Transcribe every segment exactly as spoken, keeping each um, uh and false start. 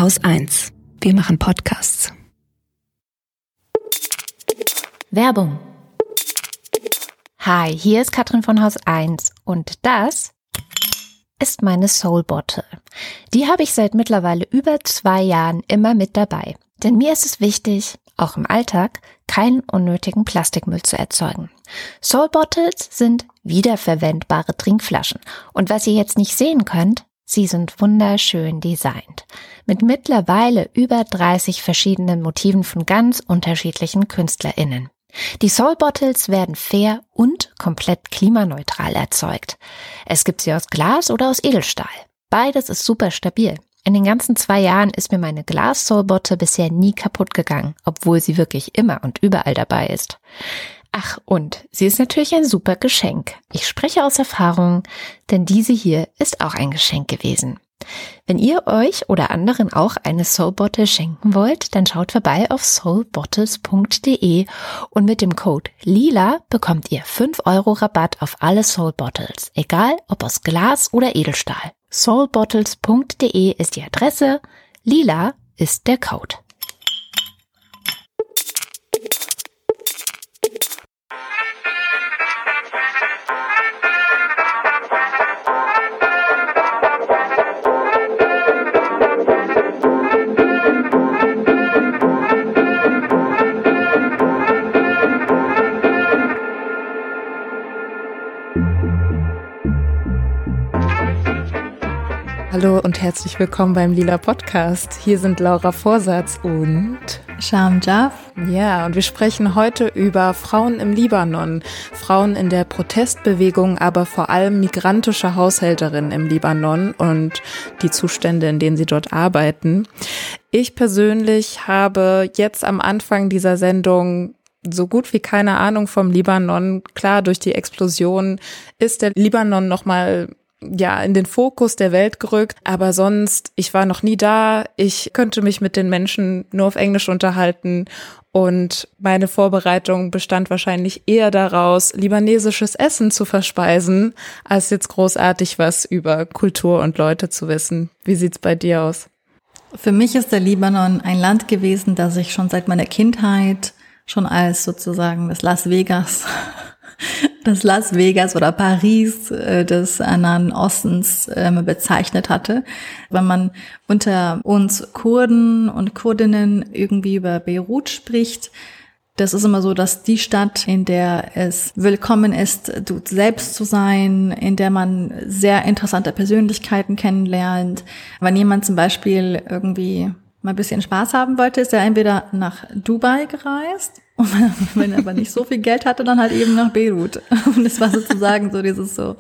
Haus eins. Wir machen Podcasts. Werbung. Hi, hier ist Katrin von Haus eins und das ist meine Soul Bottle. Die habe ich seit mittlerweile über zwei Jahren immer mit dabei. Denn mir ist es wichtig, auch im Alltag, keinen unnötigen Plastikmüll zu erzeugen. Soul Bottles sind wiederverwendbare Trinkflaschen. Und was ihr jetzt nicht sehen könnt, sie sind wunderschön designt. Mit mittlerweile über dreißig verschiedenen Motiven von ganz unterschiedlichen KünstlerInnen. Die Soul Bottles werden fair und komplett klimaneutral erzeugt. Es gibt sie aus Glas oder aus Edelstahl. Beides ist super stabil. In den ganzen zwei Jahren ist mir meine Glas-Soul Bottle bisher nie kaputt gegangen, obwohl sie wirklich immer und überall dabei ist. Ach, und sie ist natürlich ein super Geschenk. Ich spreche aus Erfahrung, denn diese hier ist auch ein Geschenk gewesen. Wenn ihr euch oder anderen auch eine Soul Bottle schenken wollt, dann schaut vorbei auf soul bottles punkt de und mit dem Code LILA bekommt ihr fünf Euro Rabatt auf alle Soul Bottles, egal ob aus Glas oder Edelstahl. soul bottles punkt de ist die Adresse, LILA ist der Code. Hallo und herzlich willkommen beim Lila Podcast. Hier sind Laura Vorsatz und Sham Jaff. Ja, und wir sprechen heute über Frauen im Libanon, Frauen in der Protestbewegung, aber vor allem migrantische Haushälterinnen im Libanon und die Zustände, in denen sie dort arbeiten. Ich persönlich habe jetzt am Anfang dieser Sendung so gut wie keine Ahnung vom Libanon. Klar, durch die Explosion ist der Libanon nochmal ja in den Fokus der Welt gerückt, aber sonst, ich war noch nie da, ich könnte mich mit den Menschen nur auf Englisch unterhalten und meine Vorbereitung bestand wahrscheinlich eher daraus, libanesisches Essen zu verspeisen, als jetzt großartig was über Kultur und Leute zu wissen. Wie sieht's bei dir aus? Für mich ist der Libanon ein Land gewesen, das ich schon seit meiner Kindheit schon als sozusagen das Las Vegas das Las Vegas oder Paris äh, des Nahen Ostens äh, bezeichnet hatte. Wenn man unter uns Kurden und Kurdinnen irgendwie über Beirut spricht, das ist immer so, dass die Stadt, in der es willkommen ist, du selbst zu sein, in der man sehr interessante Persönlichkeiten kennenlernt. Wenn jemand zum Beispiel irgendwie mal ein bisschen Spaß haben wollte, ist er entweder nach Dubai gereist, und wenn er aber nicht so viel Geld hatte, dann halt eben nach Beirut. Und es war sozusagen so dieses so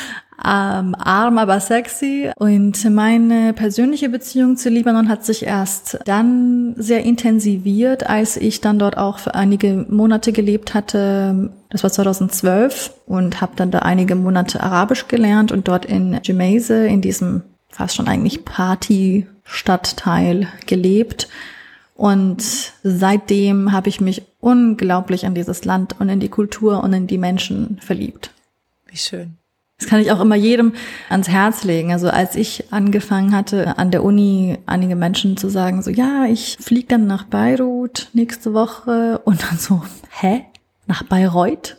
ähm, arm, aber sexy. Und meine persönliche Beziehung zu Libanon hat sich erst dann sehr intensiviert, als ich dann dort auch für einige Monate gelebt hatte. Das war zweitausendzwölf und habe dann da einige Monate Arabisch gelernt und dort in Gemeyse, in diesem fast schon eigentlich Party-Stadtteil gelebt. Und seitdem habe ich mich unglaublich an dieses Land und in die Kultur und in die Menschen verliebt. Wie schön. Das kann ich auch immer jedem ans Herz legen. Also als ich angefangen hatte, an der Uni einige Menschen zu sagen, so ja, ich fliege dann nach Beirut nächste Woche und dann so, hä? Nach Bayreuth?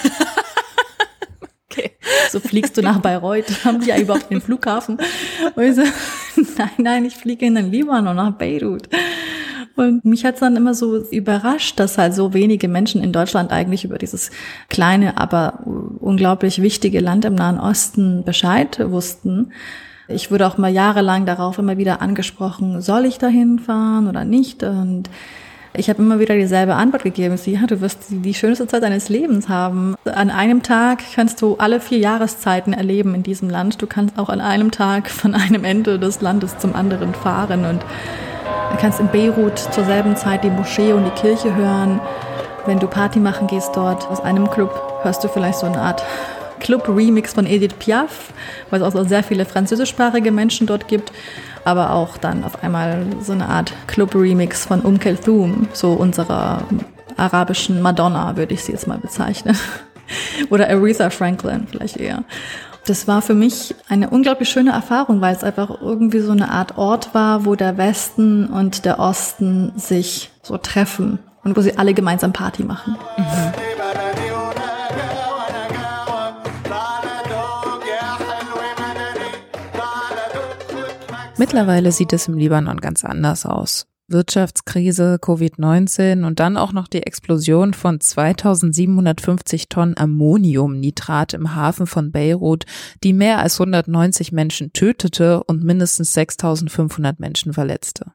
Okay. So fliegst du nach Bayreuth? Haben die ja überhaupt den Flughafen? Und ich so, nein, nein, ich fliege in den Libanon nach Beirut. Und mich hat's dann immer so überrascht, dass halt so wenige Menschen in Deutschland eigentlich über dieses kleine, aber unglaublich wichtige Land im Nahen Osten Bescheid wussten. Ich wurde auch mal jahrelang darauf immer wieder angesprochen, soll ich dahin fahren oder nicht? Und ich habe immer wieder dieselbe Antwort gegeben. Ich so, ja, du wirst die schönste Zeit deines Lebens haben. An einem Tag kannst du alle vier Jahreszeiten erleben in diesem Land. Du kannst auch an einem Tag von einem Ende des Landes zum anderen fahren und du kannst in Beirut zur selben Zeit die Moschee und die Kirche hören. Wenn du Party machen gehst dort aus einem Club, hörst du vielleicht so eine Art Club-Remix von Edith Piaf, weil es auch so sehr viele französischsprachige Menschen dort gibt. Aber auch dann auf einmal so eine Art Club-Remix von Umm Kulthum, so unserer arabischen Madonna, würde ich sie jetzt mal bezeichnen. Oder Aretha Franklin vielleicht eher. Das war für mich eine unglaublich schöne Erfahrung, weil es einfach irgendwie so eine Art Ort war, wo der Westen und der Osten sich so treffen und wo sie alle gemeinsam Party machen. Mhm. Mittlerweile sieht es im Libanon ganz anders aus. Wirtschaftskrise, Covid neunzehn und dann auch noch die Explosion von zweitausendsiebenhundertfünfzig Tonnen Ammoniumnitrat im Hafen von Beirut, die mehr als hundertneunzig Menschen tötete und mindestens sechstausendfünfhundert Menschen verletzte.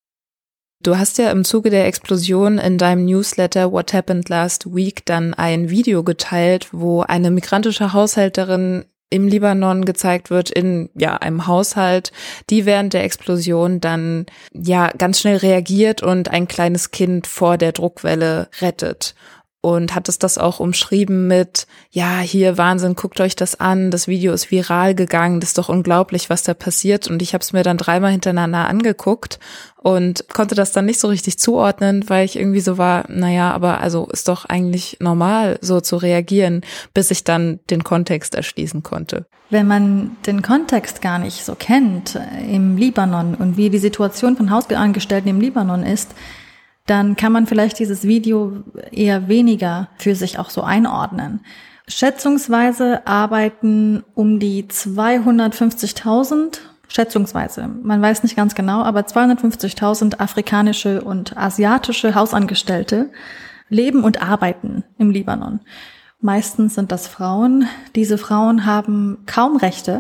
Du hast ja im Zuge der Explosion in deinem Newsletter What Happened Last Week dann ein Video geteilt, wo eine migrantische Haushälterin im Libanon gezeigt wird in ja einem Haushalt, die während der Explosion dann ja ganz schnell reagiert und ein kleines Kind vor der Druckwelle rettet. Und hat es das auch umschrieben mit, ja, hier Wahnsinn, guckt euch das an, das Video ist viral gegangen, das ist doch unglaublich, was da passiert. Und ich habe es mir dann dreimal hintereinander angeguckt und konnte das dann nicht so richtig zuordnen, weil ich irgendwie so war, naja, aber also ist doch eigentlich normal, so zu reagieren, bis ich dann den Kontext erschließen konnte. Wenn man den Kontext gar nicht so kennt im Libanon und wie die Situation von Hausangestellten im Libanon ist, dann kann man vielleicht dieses Video eher weniger für sich auch so einordnen. Schätzungsweise arbeiten um die zweihundertfünfzigtausend, schätzungsweise, man weiß nicht ganz genau, aber zweihundertfünfzigtausend afrikanische und asiatische Hausangestellte leben und arbeiten im Libanon. Meistens sind das Frauen. Diese Frauen haben kaum Rechte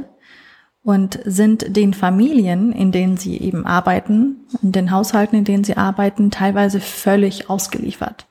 und sind den Familien, in denen sie eben arbeiten, in den Haushalten, in denen sie arbeiten, teilweise völlig ausgeliefert.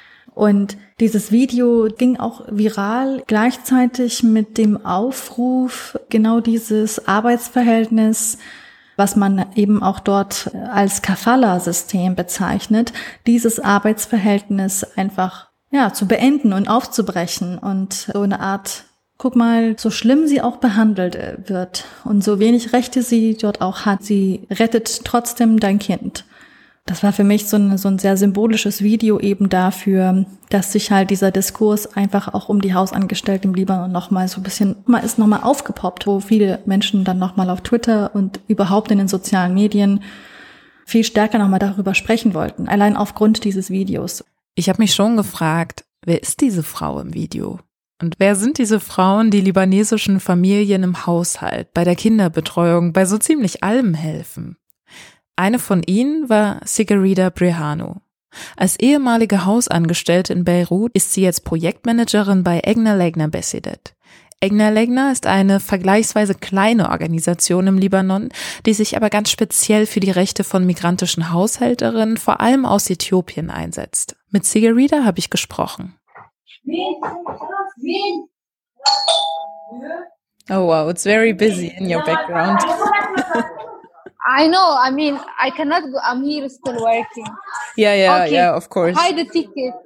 Und dieses Video ging auch viral, gleichzeitig mit dem Aufruf, genau dieses Arbeitsverhältnis, was man eben auch dort als Kafala-System bezeichnet, dieses Arbeitsverhältnis einfach ja zu beenden und aufzubrechen und so eine Art, guck mal, so schlimm sie auch behandelt wird und so wenig Rechte sie dort auch hat, sie rettet trotzdem dein Kind. Das war für mich so ein, so ein sehr symbolisches Video eben dafür, dass sich halt dieser Diskurs einfach auch um die Hausangestellten im Libanon nochmal so ein bisschen, mal ist nochmal aufgepoppt, wo viele Menschen dann nochmal auf Twitter und überhaupt in den sozialen Medien viel stärker nochmal darüber sprechen wollten, allein aufgrund dieses Videos. Ich habe mich schon gefragt, wer ist diese Frau im Video? Und wer sind diese Frauen, die libanesischen Familien im Haushalt, bei der Kinderbetreuung, bei so ziemlich allem helfen? Eine von ihnen war Sigurida Brehanu. Als ehemalige Hausangestellte in Beirut ist sie jetzt Projektmanagerin bei Egna Legna Besidet. Egna Legna ist eine vergleichsweise kleine Organisation im Libanon, die sich aber ganz speziell für die Rechte von migrantischen Haushälterinnen, vor allem aus Äthiopien, einsetzt. Mit Sigurida habe ich gesprochen. Oh wow, it's very busy in your background. I know, I mean, I cannot go, I'm here still working. Yeah, yeah, okay. yeah, of course. Hide the ticket.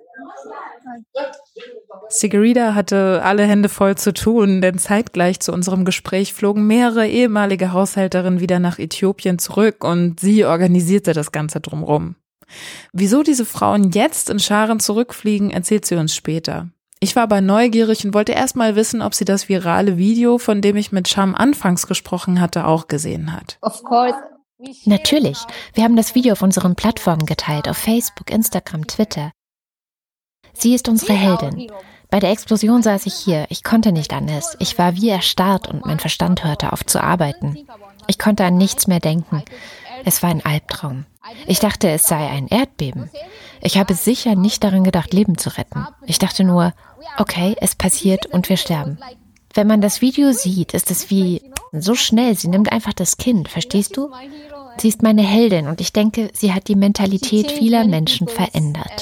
Sigurida hatte alle Hände voll zu tun, denn zeitgleich zu unserem Gespräch flogen mehrere ehemalige Haushälterinnen wieder nach Äthiopien zurück und sie organisierte das Ganze drumherum. Wieso diese Frauen jetzt in Scharen zurückfliegen, erzählt sie uns später. Ich war aber neugierig und wollte erst mal wissen, ob sie das virale Video, von dem ich mit Sham anfangs gesprochen hatte, auch gesehen hat. Of course. Natürlich. Wir haben das Video auf unseren Plattformen geteilt, auf Facebook, Instagram, Twitter. Sie ist unsere Heldin. Bei der Explosion saß ich hier. Ich konnte nicht anders. Ich war wie erstarrt und mein Verstand hörte auf zu arbeiten. Ich konnte an nichts mehr denken. Es war ein Albtraum. Ich dachte, es sei ein Erdbeben. Ich habe sicher nicht daran gedacht, Leben zu retten. Ich dachte nur, okay, es passiert und wir sterben. Wenn man das Video sieht, ist es wie so schnell. Sie nimmt einfach das Kind, verstehst du? Sie ist meine Heldin und ich denke, sie hat die Mentalität vieler Menschen verändert.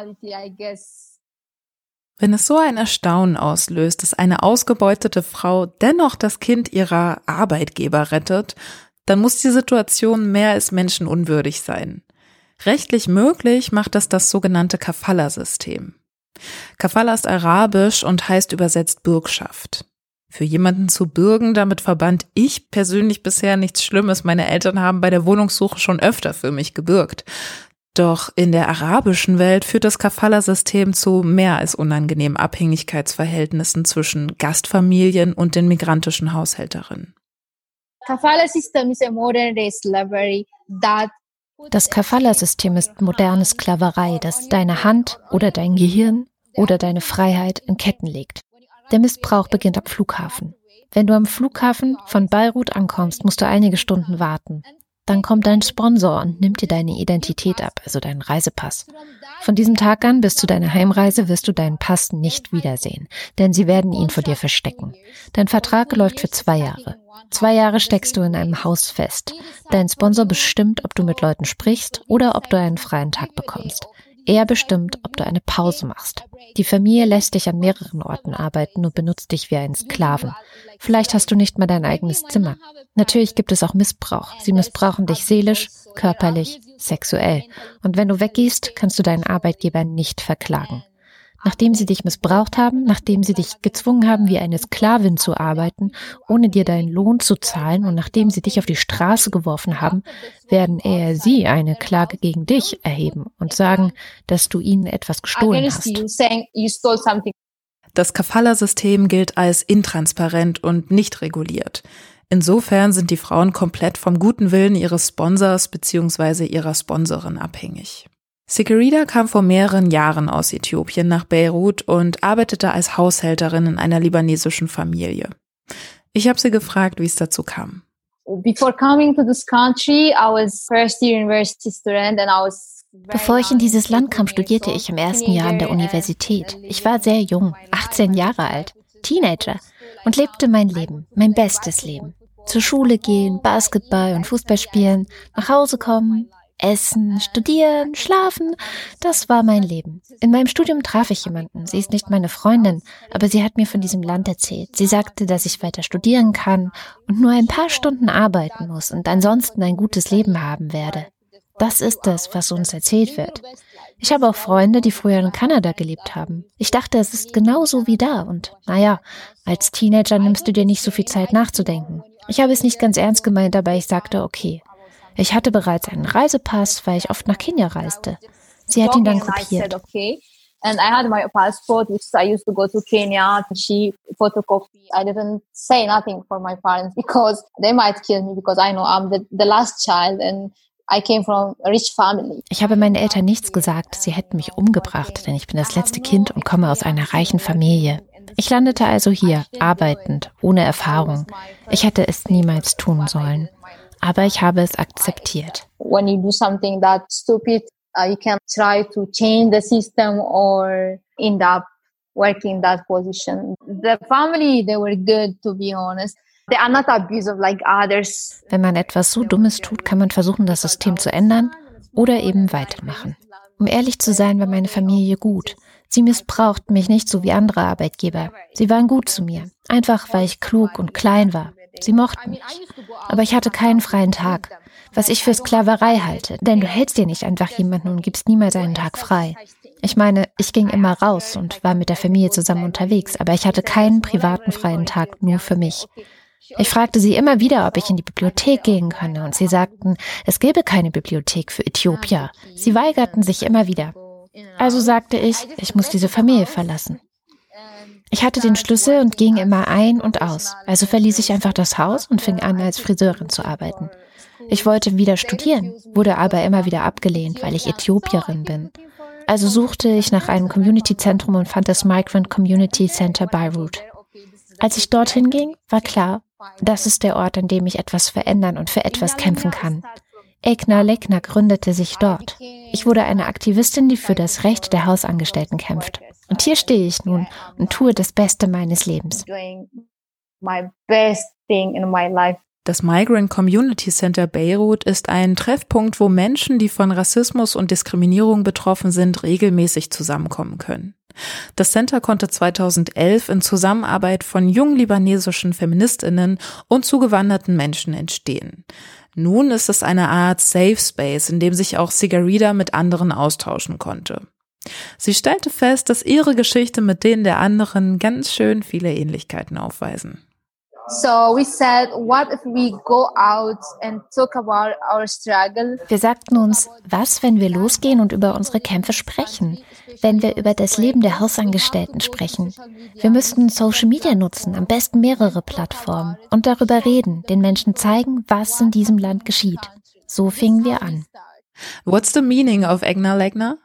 Wenn es so ein Erstaunen auslöst, dass eine ausgebeutete Frau dennoch das Kind ihrer Arbeitgeber rettet, dann muss die Situation mehr als menschenunwürdig sein. Rechtlich möglich macht das das sogenannte Kafala-System. Kafala ist arabisch und heißt übersetzt Bürgschaft. Für jemanden zu bürgen, damit verband ich persönlich bisher nichts Schlimmes. Meine Eltern haben bei der Wohnungssuche schon öfter für mich gebürgt. Doch in der arabischen Welt führt das Kafala-System zu mehr als unangenehmen Abhängigkeitsverhältnissen zwischen Gastfamilien und den migrantischen Haushälterinnen. Das Kafala-System ist moderne Sklaverei, das deine Hand oder dein Gehirn oder deine Freiheit in Ketten legt. Der Missbrauch beginnt am Flughafen. Wenn du am Flughafen von Beirut ankommst, musst du einige Stunden warten. Dann kommt dein Sponsor und nimmt dir deine Identität ab, also deinen Reisepass. Von diesem Tag an bis zu deiner Heimreise wirst du deinen Pass nicht wiedersehen, denn sie werden ihn vor dir verstecken. Dein Vertrag läuft für zwei Jahre. Zwei Jahre steckst du in einem Haus fest. Dein Sponsor bestimmt, ob du mit Leuten sprichst oder ob du einen freien Tag bekommst. Er bestimmt, ob du eine Pause machst. Die Familie lässt dich an mehreren Orten arbeiten und benutzt dich wie einen Sklaven. Vielleicht hast du nicht mal dein eigenes Zimmer. Natürlich gibt es auch Missbrauch. Sie missbrauchen dich seelisch, körperlich, sexuell. Und wenn du weggehst, kannst du deinen Arbeitgeber nicht verklagen. Nachdem sie dich missbraucht haben, nachdem sie dich gezwungen haben, wie eine Sklavin zu arbeiten, ohne dir deinen Lohn zu zahlen und nachdem sie dich auf die Straße geworfen haben, werden eher sie eine Klage gegen dich erheben und sagen, dass du ihnen etwas gestohlen hast. Das Kafala-System gilt als intransparent und nicht reguliert. Insofern sind die Frauen komplett vom guten Willen ihres Sponsors bzw. ihrer Sponsorin abhängig. Sigurida kam vor mehreren Jahren aus Äthiopien nach Beirut und arbeitete als Haushälterin in einer libanesischen Familie. Ich habe sie gefragt, wie es dazu kam. Before coming to this country, I was first year university student and I was Bevor ich in dieses Land kam, studierte ich im ersten Jahr an der Universität. Ich war sehr jung, achtzehn Jahre alt, Teenager und lebte mein Leben, mein bestes Leben. Zur Schule gehen, Basketball und Fußball spielen, nach Hause kommen, essen, studieren, schlafen, das war mein Leben. In meinem Studium traf ich jemanden. Sie ist nicht meine Freundin, aber sie hat mir von diesem Land erzählt. Sie sagte, dass ich weiter studieren kann und nur ein paar Stunden arbeiten muss und ansonsten ein gutes Leben haben werde. Das ist es, was uns erzählt wird. Ich habe auch Freunde, die früher in Kanada gelebt haben. Ich dachte, es ist genauso wie da und naja, als Teenager nimmst du dir nicht so viel Zeit nachzudenken. Ich habe es nicht ganz ernst gemeint, aber ich sagte, okay. Ich hatte bereits einen Reisepass, weil ich oft nach Kenia reiste. Sie hat ihn dann kopiert. And I had my passport, which I used to go to Kenya. She photocopy. I didn't say nothing for my parents because they might kill me because I know I'm the, the last child and I came from a rich family. Ich habe meinen Eltern nichts gesagt. Sie hätten mich umgebracht, denn ich bin das letzte Kind und komme aus einer reichen Familie. Ich landete also hier, arbeitend, ohne Erfahrung. Ich hätte es niemals tun sollen. Aber ich habe es akzeptiert. When you do something that stupid, uh, you can try to change the system or end up working in that position. The family, they were good, to be honest. They are not abusive like others. Wenn man etwas so Dummes tut, kann man versuchen, das System zu ändern oder eben weitermachen. Um ehrlich zu sein, war meine Familie gut. Sie missbrauchten mich nicht so wie andere Arbeitgeber. Sie waren gut zu mir, einfach weil ich klug und klein war. Sie mochten mich. Aber ich hatte keinen freien Tag, was ich für Sklaverei halte, denn du hältst dir nicht einfach jemanden und gibst niemals einen Tag frei. Ich meine, ich ging immer raus und war mit der Familie zusammen unterwegs, aber ich hatte keinen privaten freien Tag nur für mich. Ich fragte sie immer wieder, ob ich in die Bibliothek gehen könne und sie sagten, es gäbe keine Bibliothek für Äthiopier. Sie weigerten sich immer wieder. Also sagte ich, ich muss diese Familie verlassen. Ich hatte den Schlüssel und ging immer ein und aus. Also verließ ich einfach das Haus und fing an, als Friseurin zu arbeiten. Ich wollte wieder studieren, wurde aber immer wieder abgelehnt, weil ich Äthiopierin bin. Also suchte ich nach einem Community-Zentrum und fand das Migrant Community Center Beirut. Als ich dorthin ging, war klar, das ist der Ort, an dem ich etwas verändern und für etwas kämpfen kann. Egna Lekna gründete sich dort. Ich wurde eine Aktivistin, die für das Recht der Hausangestellten kämpft. Und hier stehe ich nun und tue das Beste meines Lebens. Das Migrant Community Center Beirut ist ein Treffpunkt, wo Menschen, die von Rassismus und Diskriminierung betroffen sind, regelmäßig zusammenkommen können. Das Center konnte zweitausendelf in Zusammenarbeit von jungen libanesischen Feministinnen und zugewanderten Menschen entstehen. Nun ist es eine Art Safe Space, in dem sich auch Sigurida mit anderen austauschen konnte. Sie stellte fest, dass ihre Geschichte mit denen der anderen ganz schön viele Ähnlichkeiten aufweisen. So we said, what if we go out and talk about our struggle? Wir sagten uns, was, wenn wir losgehen und über unsere Kämpfe sprechen? Wenn wir über das Leben der Hausangestellten sprechen? Wir müssten Social Media nutzen, am besten mehrere Plattformen und darüber reden, den Menschen zeigen, was in diesem Land geschieht. So fingen wir an. What's the meaning of Egna Legna?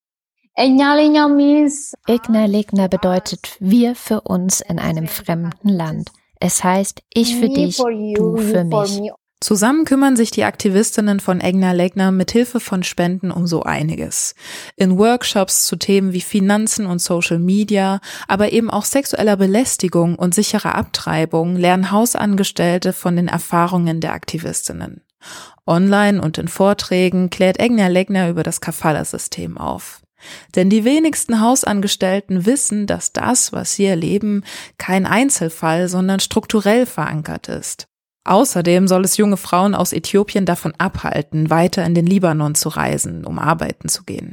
Egna Legna means Egna Legna bedeutet wir für uns in einem fremden Land. Es heißt, ich für dich, du für mich. Zusammen kümmern sich die Aktivistinnen von Egna Legna mit Hilfe von Spenden um so einiges. In Workshops zu Themen wie Finanzen und Social Media, aber eben auch sexueller Belästigung und sicherer Abtreibung lernen Hausangestellte von den Erfahrungen der Aktivistinnen. Online und in Vorträgen klärt Egna Legna über das Kafala-System auf. Denn die wenigsten Hausangestellten wissen, dass das, was sie erleben, kein Einzelfall, sondern strukturell verankert ist. Außerdem soll es junge Frauen aus Äthiopien davon abhalten, weiter in den Libanon zu reisen, um arbeiten zu gehen.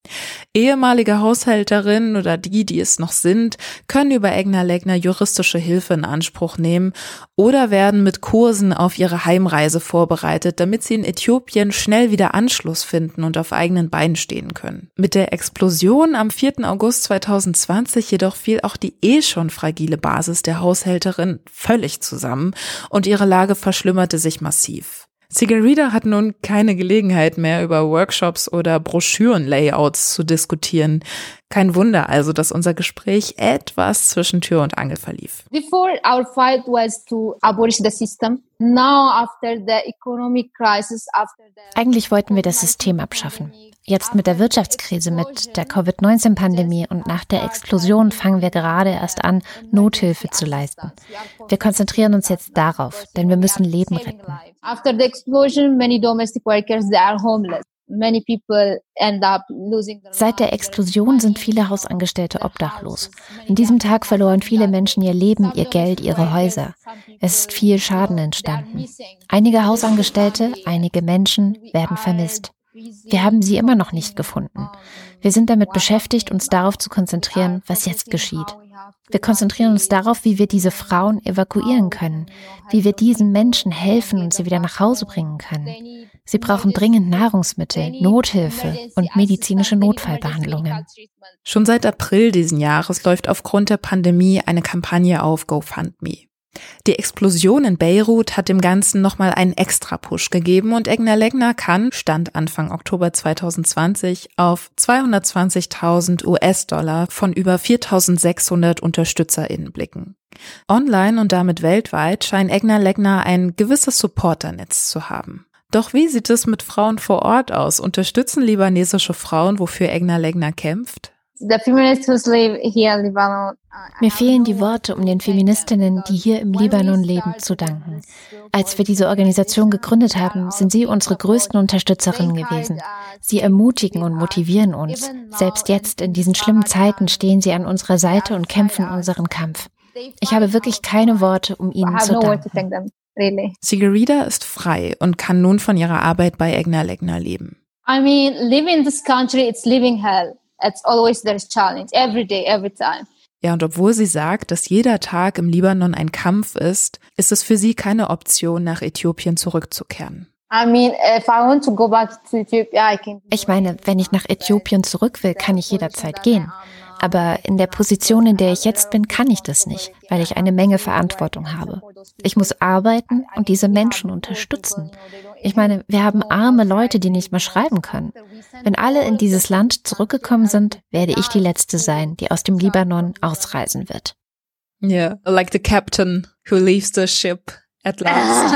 Ehemalige Haushälterinnen oder die, die es noch sind, können über Egna Legna juristische Hilfe in Anspruch nehmen oder werden mit Kursen auf ihre Heimreise vorbereitet, damit sie in Äthiopien schnell wieder Anschluss finden und auf eigenen Beinen stehen können. Mit der Explosion am vierten August zweitausendzwanzig jedoch fiel auch die eh schon fragile Basis der Haushälterin völlig zusammen und ihre Lage verschlimmerte sich massiv. Sigurida hat nun keine Gelegenheit mehr, über Workshops oder Broschürenlayouts zu diskutieren. Kein Wunder also, dass unser Gespräch etwas zwischen Tür und Angel verlief. Before our fight was to abolish the system. Now after the economic crisis, after the Eigentlich wollten wir das System abschaffen. Jetzt mit der Wirtschaftskrise, mit der Covid neunzehn Pandemie und nach der Explosion fangen wir gerade erst an, Nothilfe zu leisten. Wir konzentrieren uns jetzt darauf, denn wir müssen Leben retten. After the explosion, many domestic workers, they are homeless. Many people end up losing their Seit der Explosion sind viele Hausangestellte obdachlos. An diesem Tag verloren viele Menschen ihr Leben, ihr Geld, ihre Häuser. Es ist viel Schaden entstanden. Einige Hausangestellte, einige Menschen werden vermisst. Wir haben sie immer noch nicht gefunden. Wir sind damit beschäftigt, uns darauf zu konzentrieren, was jetzt geschieht. Wir konzentrieren uns darauf, wie wir diese Frauen evakuieren können, wie wir diesen Menschen helfen und sie wieder nach Hause bringen können. Sie brauchen dringend Nahrungsmittel, Nothilfe und medizinische Notfallbehandlungen. Schon seit April diesen Jahres läuft aufgrund der Pandemie eine Kampagne auf GoFundMe. Die Explosion in Beirut hat dem Ganzen nochmal einen Extra-Push gegeben und Egna Legna kann, Stand Anfang Oktober zweitausendzwanzig, auf zweihundertzwanzigtausend US-Dollar von über viertausendsechshundert UnterstützerInnen blicken. Online und damit weltweit scheint Egna Legna ein gewisses Supporternetz zu haben. Doch wie sieht es mit Frauen vor Ort aus? Unterstützen libanesische Frauen, wofür Egna Legna kämpft? The feminists who live here in Lebanon. Mir fehlen die Worte, um den Feministinnen, die hier im Libanon leben, zu danken. Als wir diese Organisation gegründet haben, sind sie unsere größten Unterstützerinnen gewesen. Sie ermutigen und motivieren uns. Selbst jetzt, in diesen schlimmen Zeiten, stehen sie an unserer Seite und kämpfen unseren Kampf. Ich habe wirklich keine Worte, um ihnen zu danken. Sigurida ist frei und kann nun von ihrer Arbeit bei Egna Legna leben. I mean, living in this country, it's living hell. It's always there's challenge, every day, every time. Ja, und obwohl sie sagt, dass jeder Tag im Libanon ein Kampf ist, ist es für sie keine Option, nach Äthiopien zurückzukehren. I mean, if I want to go back to Ethiopia, I can. Ich meine, wenn ich nach Äthiopien zurück will, kann ich jederzeit gehen. Aber in der Position, in der ich jetzt bin, kann ich das nicht, weil ich eine Menge Verantwortung habe. Ich muss arbeiten und diese Menschen unterstützen. Ich meine, wir haben arme Leute, die nicht mehr schreiben können. Wenn alle in dieses Land zurückgekommen sind, werde ich die Letzte sein, die aus dem Libanon ausreisen wird. Yeah, like the captain who leaves the ship at last.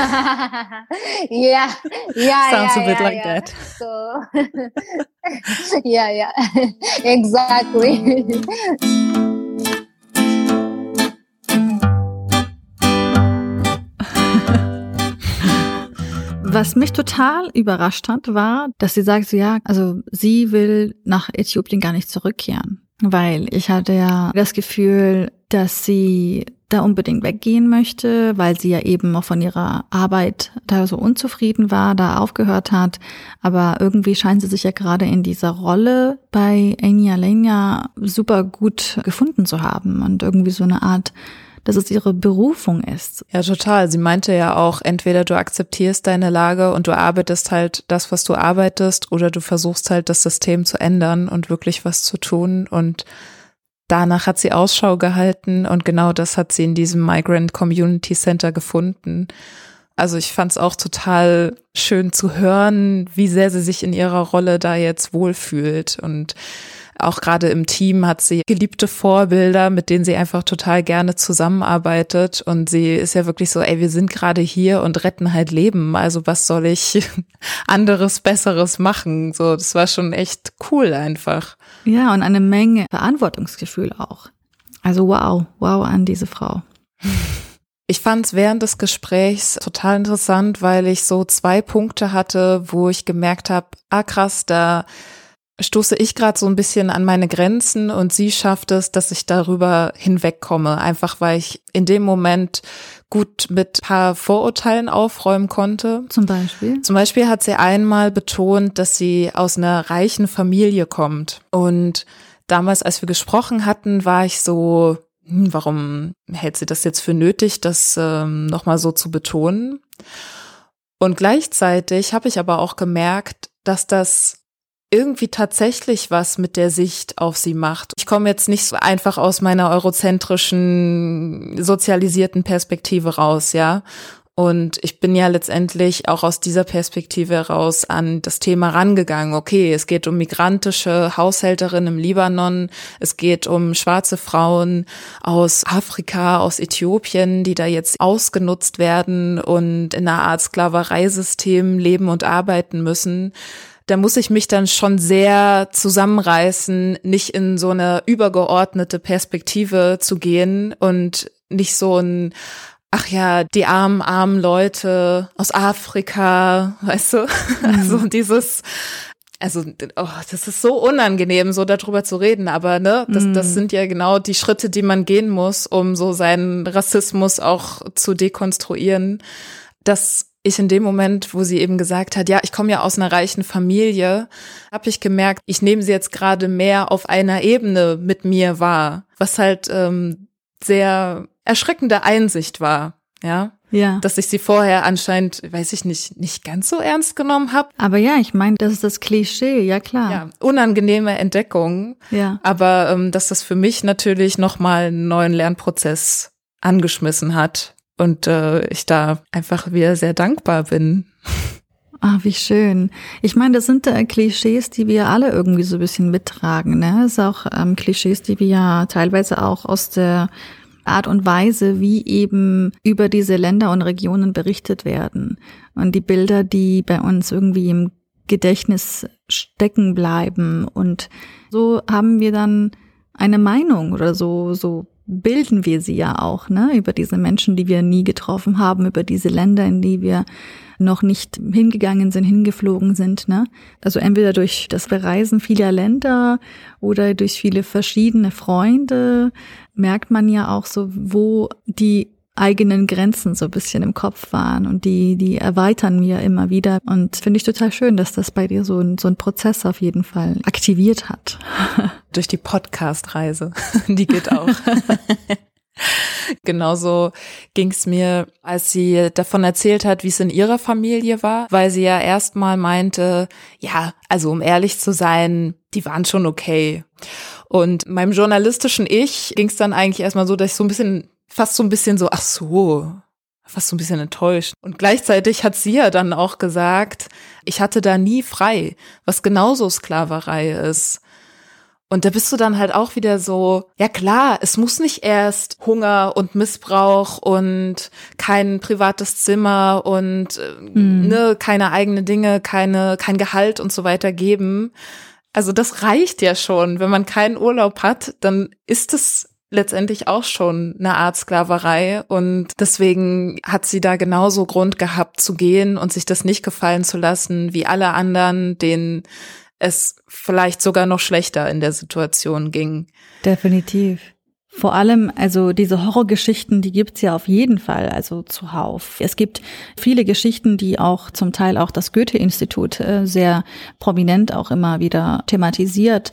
yeah, yeah, Sounds yeah, a bit yeah, like yeah. that. So, yeah, yeah, exactly. Was mich total überrascht hat, war, dass sie sagt, so, ja, also sie will nach Äthiopien gar nicht zurückkehren, weil ich hatte ja das Gefühl, dass sie da unbedingt weggehen möchte, weil sie ja eben auch von ihrer Arbeit da so unzufrieden war, da aufgehört hat. Aber irgendwie scheint sie sich ja gerade in dieser Rolle bei Egna Legna super gut gefunden zu haben und irgendwie so eine Art dass es ihre Berufung ist. Ja, total. Sie meinte ja auch, entweder du akzeptierst deine Lage und du arbeitest halt das, was du arbeitest, oder du versuchst halt das System zu ändern und wirklich was zu tun. Und danach hat sie Ausschau gehalten und genau das hat sie in diesem Migrant Community Center gefunden. Also ich fand es auch total schön zu hören, wie sehr sie sich in ihrer Rolle da jetzt wohlfühlt. Und auch gerade im Team hat sie geliebte Vorbilder, mit denen sie einfach total gerne zusammenarbeitet. Und sie ist ja wirklich so, ey, wir sind gerade hier und retten halt Leben. Also was soll ich anderes, Besseres machen? So, das war schon echt cool einfach. Ja, und eine Menge Verantwortungsgefühl auch. Also wow, wow an diese Frau. Ich fand es während des Gesprächs total interessant, weil ich so zwei Punkte hatte, wo ich gemerkt habe, ah krass, da stoße ich gerade so ein bisschen an meine Grenzen und sie schafft es, dass ich darüber hinwegkomme. Einfach weil ich in dem Moment gut mit ein paar Vorurteilen aufräumen konnte. Zum Beispiel? Zum Beispiel hat sie einmal betont, dass sie aus einer reichen Familie kommt. Und damals, als wir gesprochen hatten, war ich so, hm, warum hält sie das jetzt für nötig, das ähm, nochmal so zu betonen? Und gleichzeitig habe ich aber auch gemerkt, dass das irgendwie tatsächlich was mit der Sicht auf sie macht. Ich komme jetzt nicht so einfach aus meiner eurozentrischen, sozialisierten Perspektive raus, ja. Und ich bin ja letztendlich auch aus dieser Perspektive heraus an das Thema rangegangen. Okay, es geht um migrantische Haushälterinnen im Libanon, es geht um schwarze Frauen aus Afrika, aus Äthiopien, die da jetzt ausgenutzt werden und in einer Art Sklavereisystem leben und arbeiten müssen. Da muss ich mich dann schon sehr zusammenreißen, nicht in so eine übergeordnete Perspektive zu gehen und nicht so ein, ach ja, die armen, armen Leute aus Afrika, weißt du, mhm. also dieses, also oh, das ist so unangenehm, so darüber zu reden, aber ne, das, mhm. das sind ja genau die Schritte, die man gehen muss, um so seinen Rassismus auch zu dekonstruieren, dass ich in dem Moment, wo sie eben gesagt hat, ja, ich komme ja aus einer reichen Familie, habe ich gemerkt, ich nehme sie jetzt gerade mehr auf einer Ebene mit mir wahr, was halt ähm, sehr erschreckende Einsicht war, ja, ja, dass ich sie vorher anscheinend, weiß ich nicht, nicht ganz so ernst genommen habe. Aber ja, ich meine, das ist das Klischee, ja klar. Ja, unangenehme Entdeckung, ja, aber ähm, dass das für mich natürlich nochmal einen neuen Lernprozess angeschmissen hat. Und äh, ich da einfach wieder sehr dankbar bin. Ah, wie schön. Ich meine, das sind äh, Klischees, die wir alle irgendwie so ein bisschen mittragen, ne? Das ist auch ähm, Klischees, die wir ja teilweise auch aus der Art und Weise, wie eben über diese Länder und Regionen berichtet werden. Und die Bilder, die bei uns irgendwie im Gedächtnis stecken bleiben. Und so haben wir dann eine Meinung oder so, so bilden wir sie ja auch, ne, über diese Menschen, die wir nie getroffen haben, über diese Länder, in die wir noch nicht hingegangen sind, hingeflogen sind, ne. Also entweder durch das Bereisen vieler Länder oder durch viele verschiedene Freunde merkt man ja auch so, wo die eigenen Grenzen so ein bisschen im Kopf waren und die die erweitern wir immer wieder und finde ich total schön, dass das bei dir so ein so ein Prozess auf jeden Fall aktiviert hat. Durch die Podcast-Reise, die geht auch. Genauso ging's mir, als sie davon erzählt hat, wie es in ihrer Familie war, weil sie ja erstmal meinte, ja, also um ehrlich zu sein, die waren schon okay. Und meinem journalistischen Ich ging's dann eigentlich erstmal so, dass ich so ein bisschen fast so ein bisschen so, ach so, fast so ein bisschen enttäuscht. Und gleichzeitig hat sie ja dann auch gesagt, ich hatte da nie frei, was genauso Sklaverei ist. Und da bist du dann halt auch wieder so, ja klar, es muss nicht erst Hunger und Missbrauch und kein privates Zimmer und mhm. ne, keine eigenen Dinge, keine kein Gehalt und so weiter geben. Also das reicht ja schon. Wenn man keinen Urlaub hat, dann ist es letztendlich auch schon eine Art Sklaverei und deswegen hat sie da genauso Grund gehabt zu gehen und sich das nicht gefallen zu lassen wie alle anderen, denen es vielleicht sogar noch schlechter in der Situation ging. Definitiv. Vor allem, also diese Horrorgeschichten, die gibt's ja auf jeden Fall, also zuhauf. Es gibt viele Geschichten, die auch zum Teil auch das Goethe-Institut äh, sehr prominent auch immer wieder thematisiert.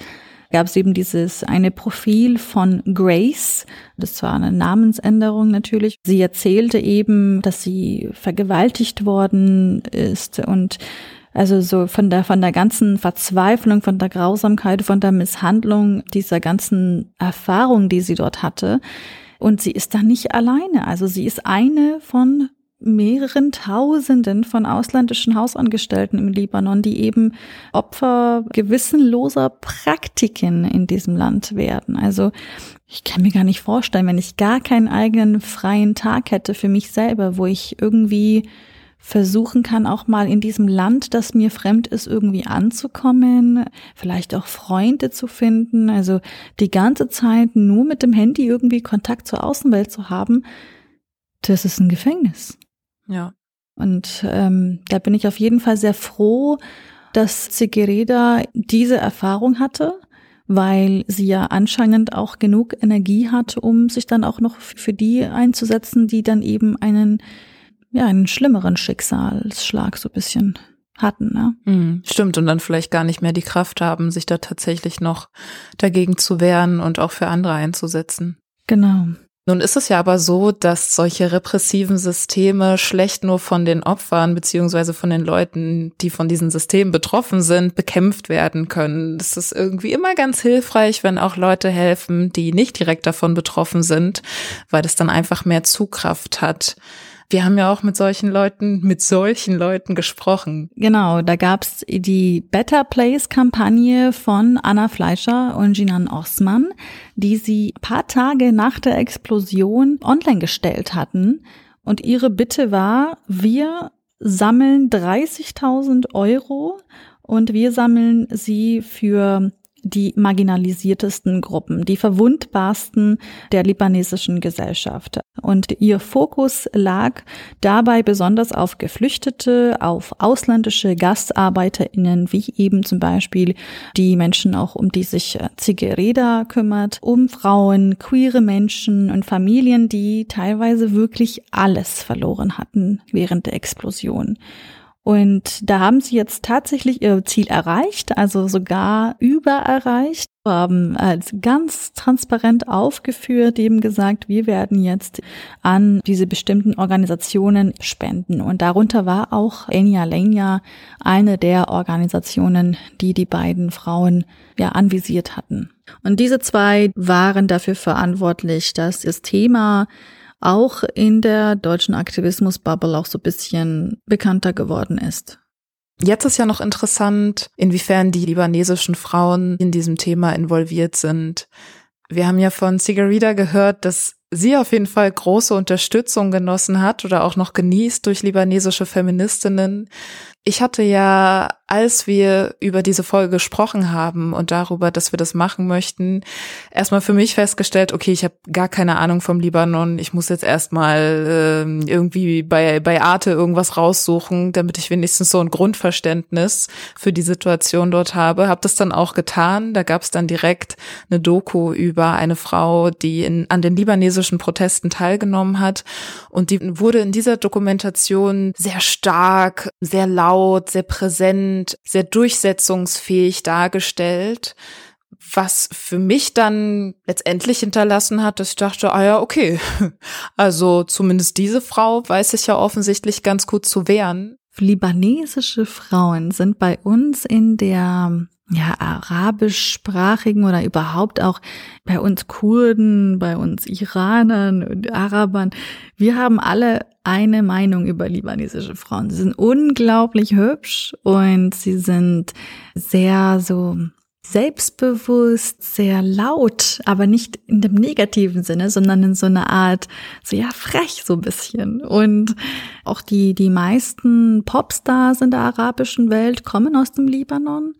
gab es eben dieses eine Profil von Grace. Das war eine Namensänderung natürlich. Sie erzählte eben, dass sie vergewaltigt worden ist und also so von der, von der ganzen Verzweiflung, von der Grausamkeit, von der Misshandlung, dieser ganzen Erfahrung, die sie dort hatte. Und sie ist da nicht alleine. Also sie ist eine von mehreren Tausenden von ausländischen Hausangestellten im Libanon, die eben Opfer gewissenloser Praktiken in diesem Land werden. Also ich kann mir gar nicht vorstellen, wenn ich gar keinen eigenen freien Tag hätte für mich selber, wo ich irgendwie versuchen kann, auch mal in diesem Land, das mir fremd ist, irgendwie anzukommen, vielleicht auch Freunde zu finden, also die ganze Zeit nur mit dem Handy irgendwie Kontakt zur Außenwelt zu haben, das ist ein Gefängnis. Ja. Und ähm, da bin ich auf jeden Fall sehr froh, dass Tsigereda diese Erfahrung hatte, weil sie ja anscheinend auch genug Energie hatte, um sich dann auch noch für die einzusetzen, die dann eben einen ja, einen schlimmeren Schicksalsschlag so ein bisschen hatten, ne? Mhm, stimmt, und dann vielleicht gar nicht mehr die Kraft haben, sich da tatsächlich noch dagegen zu wehren und auch für andere einzusetzen. Genau. Nun ist es ja aber so, dass solche repressiven Systeme schlecht nur von den Opfern beziehungsweise von den Leuten, die von diesen Systemen betroffen sind, bekämpft werden können. Es ist irgendwie immer ganz hilfreich, wenn auch Leute helfen, die nicht direkt davon betroffen sind, weil das dann einfach mehr Zugkraft hat. Wir haben ja auch mit solchen Leuten, mit solchen Leuten gesprochen. Genau, da gab's die Better Place-Kampagne von Anna Fleischer und Jinan Osman, die sie ein paar Tage nach der Explosion online gestellt hatten. Und ihre Bitte war, wir sammeln dreißigtausend Euro und wir sammeln sie für die marginalisiertesten Gruppen, die verwundbarsten der libanesischen Gesellschaft. Und ihr Fokus lag dabei besonders auf Geflüchtete, auf ausländische GastarbeiterInnen, wie eben zum Beispiel die Menschen auch, um die sich Tsigereda kümmert, um Frauen, queere Menschen und Familien, die teilweise wirklich alles verloren hatten während der Explosion. Und da haben sie jetzt tatsächlich ihr Ziel erreicht, also sogar übererreicht, haben als ganz transparent aufgeführt, eben gesagt, wir werden jetzt an diese bestimmten Organisationen spenden. Und darunter war auch Enya Lenya, eine der Organisationen, die die beiden Frauen ja anvisiert hatten. Und diese zwei waren dafür verantwortlich, dass das Thema auch in der deutschen Aktivismus-Bubble auch so ein bisschen bekannter geworden ist. Jetzt ist ja noch interessant, inwiefern die libanesischen Frauen in diesem Thema involviert sind. Wir haben ja von Tsigereda gehört, dass sie auf jeden Fall große Unterstützung genossen hat oder auch noch genießt durch libanesische Feministinnen. Ich hatte ja, als wir über diese Folge gesprochen haben und darüber, dass wir das machen möchten, erstmal für mich festgestellt, okay, ich habe gar keine Ahnung vom Libanon. Ich muss jetzt erstmal äh, irgendwie bei bei Arte irgendwas raussuchen, damit ich wenigstens so ein Grundverständnis für die Situation dort habe. Habe das dann auch getan. Da gab es dann direkt eine Doku über eine Frau, die in, an den libanesischen Protesten teilgenommen hat. Und die wurde in dieser Dokumentation sehr stark, sehr laut, sehr präsent, sehr durchsetzungsfähig dargestellt, was für mich dann letztendlich hinterlassen hat, dass ich dachte, ah ja, okay, also zumindest diese Frau weiß sich ja offensichtlich ganz gut zu wehren. Libanesische Frauen sind bei uns in der ja arabischsprachigen oder überhaupt auch bei uns Kurden, bei uns Iranern und Arabern, wir haben alle eine Meinung über libanesische Frauen. Sie sind unglaublich hübsch und sie sind sehr so selbstbewusst, sehr laut, aber nicht in dem negativen Sinne, sondern in so einer Art, so ja, frech so ein bisschen. Und auch die, die meisten Popstars in der arabischen Welt kommen aus dem Libanon.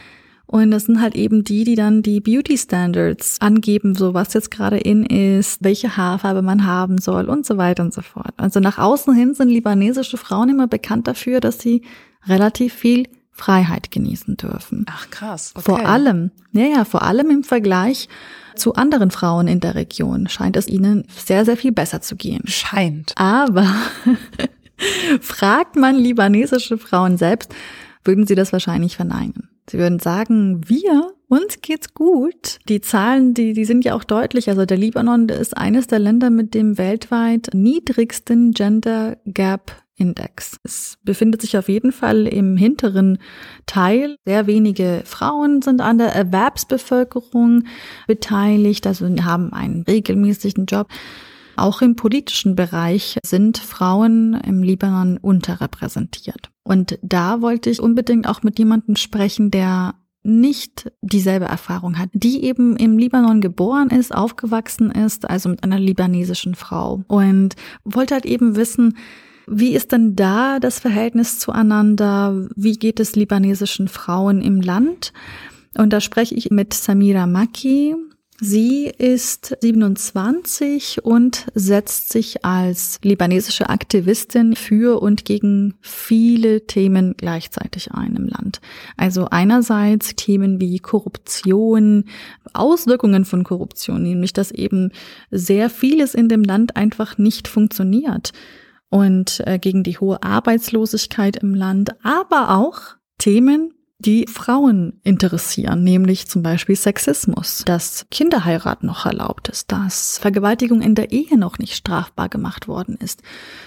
Und das sind halt eben die, die dann die Beauty Standards angeben, so was jetzt gerade in ist, welche Haarfarbe man haben soll und so weiter und so fort. Also nach außen hin sind libanesische Frauen immer bekannt dafür, dass sie relativ viel Freiheit genießen dürfen. Ach krass, okay. Vor allem, ja, ja, vor allem im Vergleich zu anderen Frauen in der Region scheint es ihnen sehr, sehr viel besser zu gehen. Scheint. Aber fragt man libanesische Frauen selbst, würden sie das wahrscheinlich verneinen. Sie würden sagen, wir, uns geht's gut. Die Zahlen, die, die sind ja auch deutlich. Also der Libanon ist eines der Länder mit dem weltweit niedrigsten Gender Gap Index. Es befindet sich auf jeden Fall im hinteren Teil. Sehr wenige Frauen sind an der Erwerbsbevölkerung beteiligt, also haben einen regelmäßigen Job. Auch im politischen Bereich sind Frauen im Libanon unterrepräsentiert. Und da wollte ich unbedingt auch mit jemandem sprechen, der nicht dieselbe Erfahrung hat, die eben im Libanon geboren ist, aufgewachsen ist, also mit einer libanesischen Frau. Und wollte halt eben wissen, wie ist denn da das Verhältnis zueinander? Wie geht es libanesischen Frauen im Land? Und da spreche ich mit Samira Maki. Sie ist siebenundzwanzig und setzt sich als libanesische Aktivistin für und gegen viele Themen gleichzeitig ein im Land. Also einerseits Themen wie Korruption, Auswirkungen von Korruption, nämlich dass eben sehr vieles in dem Land einfach nicht funktioniert. Und äh, gegen die hohe Arbeitslosigkeit im Land, aber auch Themen, die Frauen interessieren, nämlich zum Beispiel Sexismus, dass Kinderheirat noch erlaubt ist, dass Vergewaltigung in der Ehe noch nicht strafbar gemacht worden ist.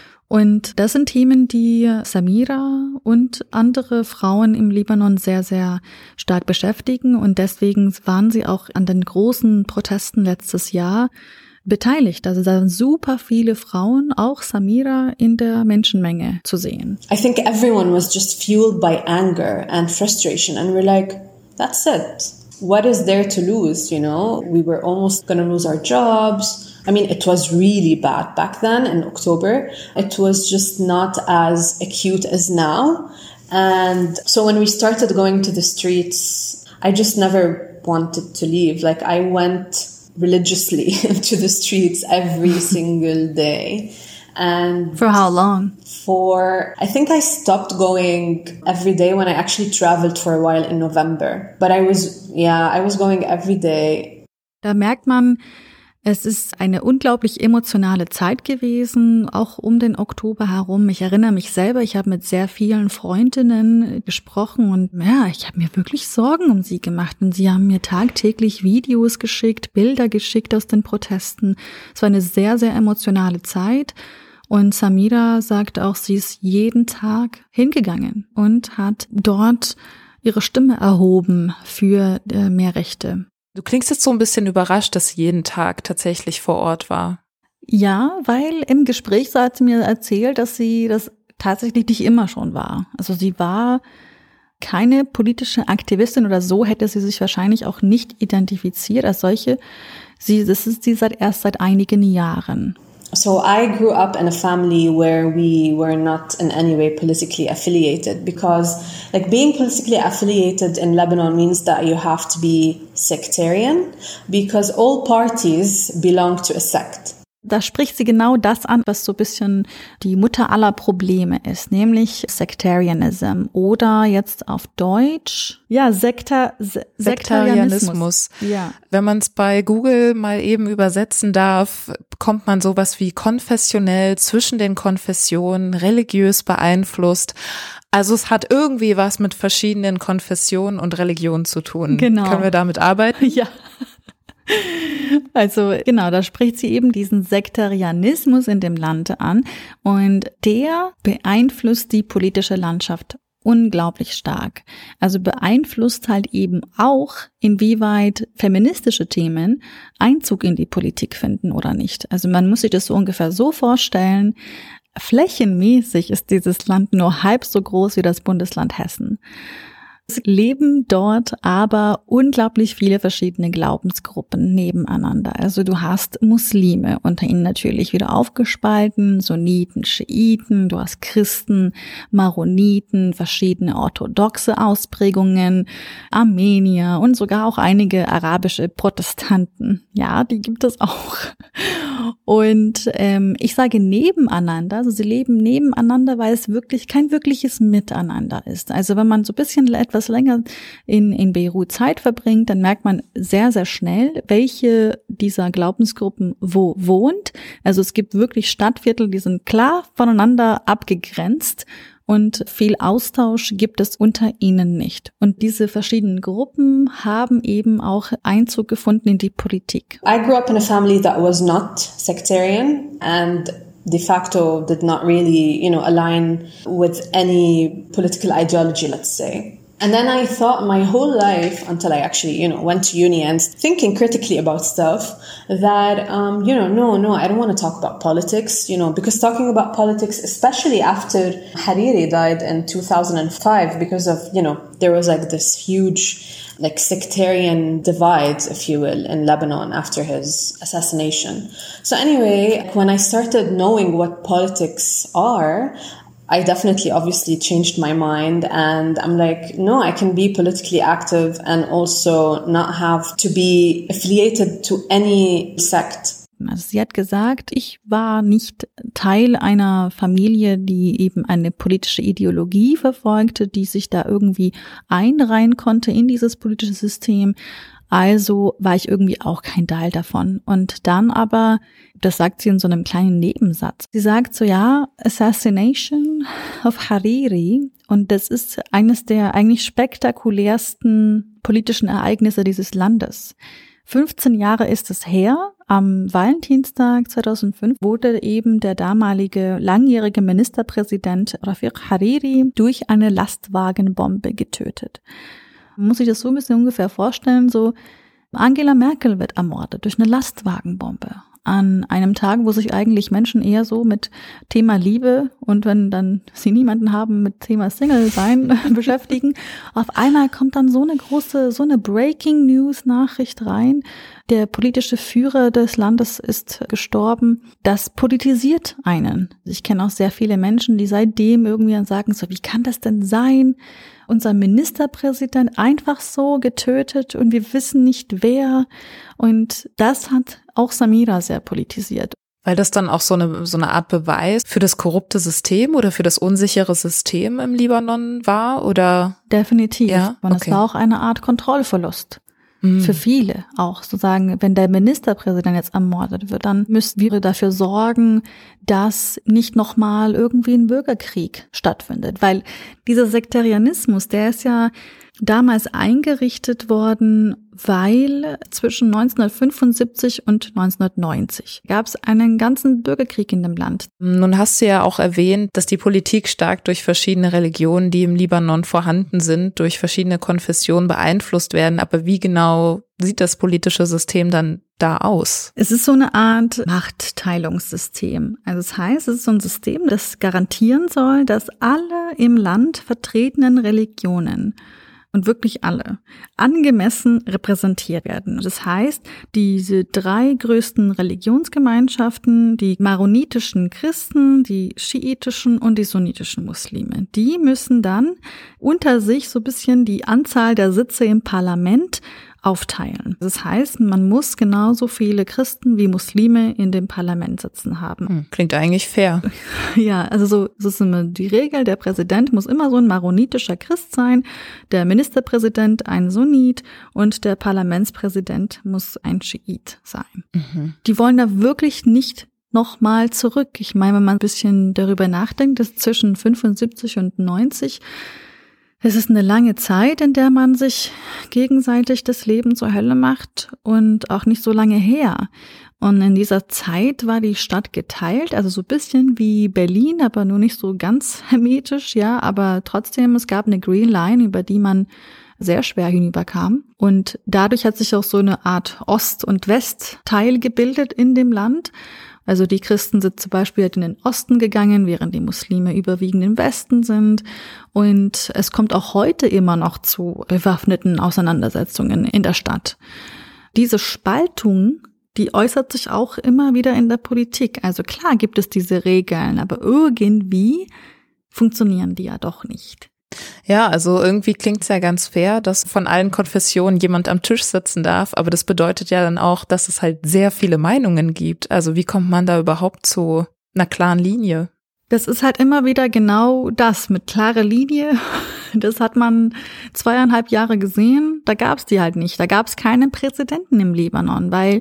Und das sind Themen, die Samira und andere Frauen im Libanon sehr, sehr stark beschäftigen. Und deswegen waren sie auch an den großen Protesten letztes Jahr beteiligt. Also da sind super viele Frauen, auch Samira, in der Menschenmenge zu sehen. I think everyone was just fueled by anger and frustration, and we're like, that's it. What is there to lose, you know? We were almost going to lose our jobs. I mean, it was really bad back then in October. It was just not as acute as now. And so when we started going to the streets, I just never wanted to leave. Like, I went religiously into the streets every single day. And for how long? For, I think I stopped going every day when I actually traveled for a while in November. But I was, yeah, I was going every day. Da merkt man, es ist eine unglaublich emotionale Zeit gewesen, auch um den Oktober herum. Ich erinnere mich selber, ich habe mit sehr vielen Freundinnen gesprochen und ja, ich habe mir wirklich Sorgen um sie gemacht. Und sie haben mir tagtäglich Videos geschickt, Bilder geschickt aus den Protesten. Es war eine sehr, sehr emotionale Zeit. Und Samira sagt auch, sie ist jeden Tag hingegangen und hat dort ihre Stimme erhoben für mehr Rechte. Du klingst jetzt so ein bisschen überrascht, dass sie jeden Tag tatsächlich vor Ort war. Ja, weil im Gespräch so hat sie mir erzählt, dass sie das tatsächlich nicht immer schon war. Also sie war keine politische Aktivistin oder so, hätte sie sich wahrscheinlich auch nicht identifiziert als solche. Sie, das ist sie seit erst seit einigen Jahren. So I grew up in a family where we were not in any way politically affiliated, because like being politically affiliated in Lebanon means that you have to be sectarian, because all parties belong to a sect. Da spricht sie genau das an, was so ein bisschen die Mutter aller Probleme ist, nämlich Sectarianism oder jetzt auf Deutsch, ja, Sekta, Se- Sektarianismus. Ja. Wenn man es bei Google mal eben übersetzen darf, bekommt man sowas wie konfessionell, zwischen den Konfessionen, religiös beeinflusst. Also es hat irgendwie was mit verschiedenen Konfessionen und Religionen zu tun. Genau. Können wir damit arbeiten? Ja. Also genau, da spricht sie eben diesen Sektarianismus in dem Land an und der beeinflusst die politische Landschaft unglaublich stark. Also beeinflusst halt eben auch, inwieweit feministische Themen Einzug in die Politik finden oder nicht. Also man muss sich das so ungefähr so vorstellen, flächenmäßig ist dieses Land nur halb so groß wie das Bundesland Hessen. Es leben dort aber unglaublich viele verschiedene Glaubensgruppen nebeneinander. Also du hast Muslime, unter ihnen natürlich wieder aufgespalten, Sunniten, Schiiten, du hast Christen, Maroniten, verschiedene orthodoxe Ausprägungen, Armenier und sogar auch einige arabische Protestanten. Ja, die gibt es auch. Und ähm, ich sage nebeneinander, also sie leben nebeneinander, weil es wirklich kein wirkliches Miteinander ist. Also wenn man so ein bisschen etwas länger in, in Beirut Zeit verbringt, dann merkt man sehr, sehr schnell, welche dieser Glaubensgruppen wo wohnt. Also es gibt wirklich Stadtviertel, die sind klar voneinander abgegrenzt. und viel Austausch gibt es unter ihnen nicht. Und diese verschiedenen Gruppen haben eben auch Einzug gefunden in die Politik. I grew up in a family that was not sectarian and de facto did not really, you know, align with any political ideology, let's say. And then I thought my whole life, until I actually, you know, went to uni and thinking critically about stuff, that, um, you know, no, no, I don't want to talk about politics, you know, because talking about politics, especially after Hariri died in two thousand five, because of, you know, there was like this huge, like sectarian divide, if you will, in Lebanon after his assassination. So anyway, when I started knowing what politics are, I definitely obviously changed my mind, and I'm like, no, I can be politically active and also not have to be affiliated to any sect. Also sie hat gesagt, ich war nicht Teil einer Familie, die eben eine politische Ideologie verfolgte, die sich da irgendwie einreihen konnte in dieses politische System. Also war ich irgendwie auch kein Teil davon. Und dann aber, das sagt sie in so einem kleinen Nebensatz, sie sagt so, ja, Assassination of Hariri, und das ist eines der eigentlich spektakulärsten politischen Ereignisse dieses Landes. fünfzehn Jahre ist es her. Am Valentinstag zweitausendfünf wurde eben der damalige langjährige Ministerpräsident Rafiq Hariri durch eine Lastwagenbombe getötet. Man muss sich das so ein bisschen ungefähr vorstellen, so Angela Merkel wird ermordet durch eine Lastwagenbombe an einem Tag, wo sich eigentlich Menschen eher so mit Thema Liebe und wenn dann sie niemanden haben, mit Thema Single sein beschäftigen. Auf einmal kommt dann so eine große, so eine Breaking News Nachricht rein. Der politische Führer des Landes ist gestorben. Das politisiert einen. Ich kenne auch sehr viele Menschen, die seitdem irgendwie dann sagen so, wie kann das denn sein? Unser Ministerpräsident einfach so getötet und wir wissen nicht wer. Und das hat auch Samira sehr politisiert. Weil das dann auch so eine so eine Art Beweis für das korrupte System oder für das unsichere System im Libanon war, oder? Definitiv. Ja? Und es Okay. war auch eine Art Kontrollverlust. Mhm. Für viele auch, sozusagen, wenn der Ministerpräsident jetzt ermordet wird, dann müssen wir dafür sorgen, dass nicht nochmal irgendwie ein Bürgerkrieg stattfindet. Weil dieser Sektarianismus, der ist ja damals eingerichtet worden, weil zwischen neunzehnhundertfünfundsiebzig und neunzehnhundertneunzig gab es einen ganzen Bürgerkrieg in dem Land. Nun hast du ja auch erwähnt, dass die Politik stark durch verschiedene Religionen, die im Libanon vorhanden sind, durch verschiedene Konfessionen beeinflusst werden. Aber wie genau sieht das politische System dann da aus? Es ist so eine Art Machtteilungssystem. Also das heißt, es ist so ein System, das garantieren soll, dass alle im Land vertretenen Religionen und wirklich alle angemessen repräsentiert werden. Das heißt, diese drei größten Religionsgemeinschaften, die maronitischen Christen, die schiitischen und die sunnitischen Muslime, die müssen dann unter sich so ein bisschen die Anzahl der Sitze im Parlament aufteilen. Das heißt, man muss genauso viele Christen wie Muslime in dem Parlament sitzen haben. Klingt eigentlich fair. Ja, also so, das ist immer die Regel. Der Präsident muss immer so ein maronitischer Christ sein, der Ministerpräsident ein Sunnit und der Parlamentspräsident muss ein Schiit sein. Mhm. Die wollen da wirklich nicht nochmal zurück. Ich meine, wenn man ein bisschen darüber nachdenkt, dass zwischen fünfundsiebzig und neunzig es ist eine lange Zeit, in der man sich gegenseitig das Leben zur Hölle macht und auch nicht so lange her. Und in dieser Zeit war die Stadt geteilt, also so ein bisschen wie Berlin, aber nur nicht so ganz hermetisch, ja, aber trotzdem, es gab eine Green Line, über die man sehr schwer hinüberkam. Und dadurch hat sich auch so eine Art Ost- und Westteil gebildet in dem Land. Also die Christen sind zum Beispiel in den Osten gegangen, während die Muslime überwiegend im Westen sind. Und es kommt auch heute immer noch zu bewaffneten Auseinandersetzungen in der Stadt. Diese Spaltung, die äußert sich auch immer wieder in der Politik. Also klar gibt es diese Regeln, aber irgendwie funktionieren die ja doch nicht. Ja, also irgendwie klingt's ja ganz fair, dass von allen Konfessionen jemand am Tisch sitzen darf, aber das bedeutet ja dann auch, dass es halt sehr viele Meinungen gibt. Also wie kommt man da überhaupt zu einer klaren Linie? Das ist halt immer wieder genau das, mit klarer Linie. Das hat man zweieinhalb Jahre gesehen, da gab's die halt nicht. Da gab's keinen Präsidenten im Libanon, weil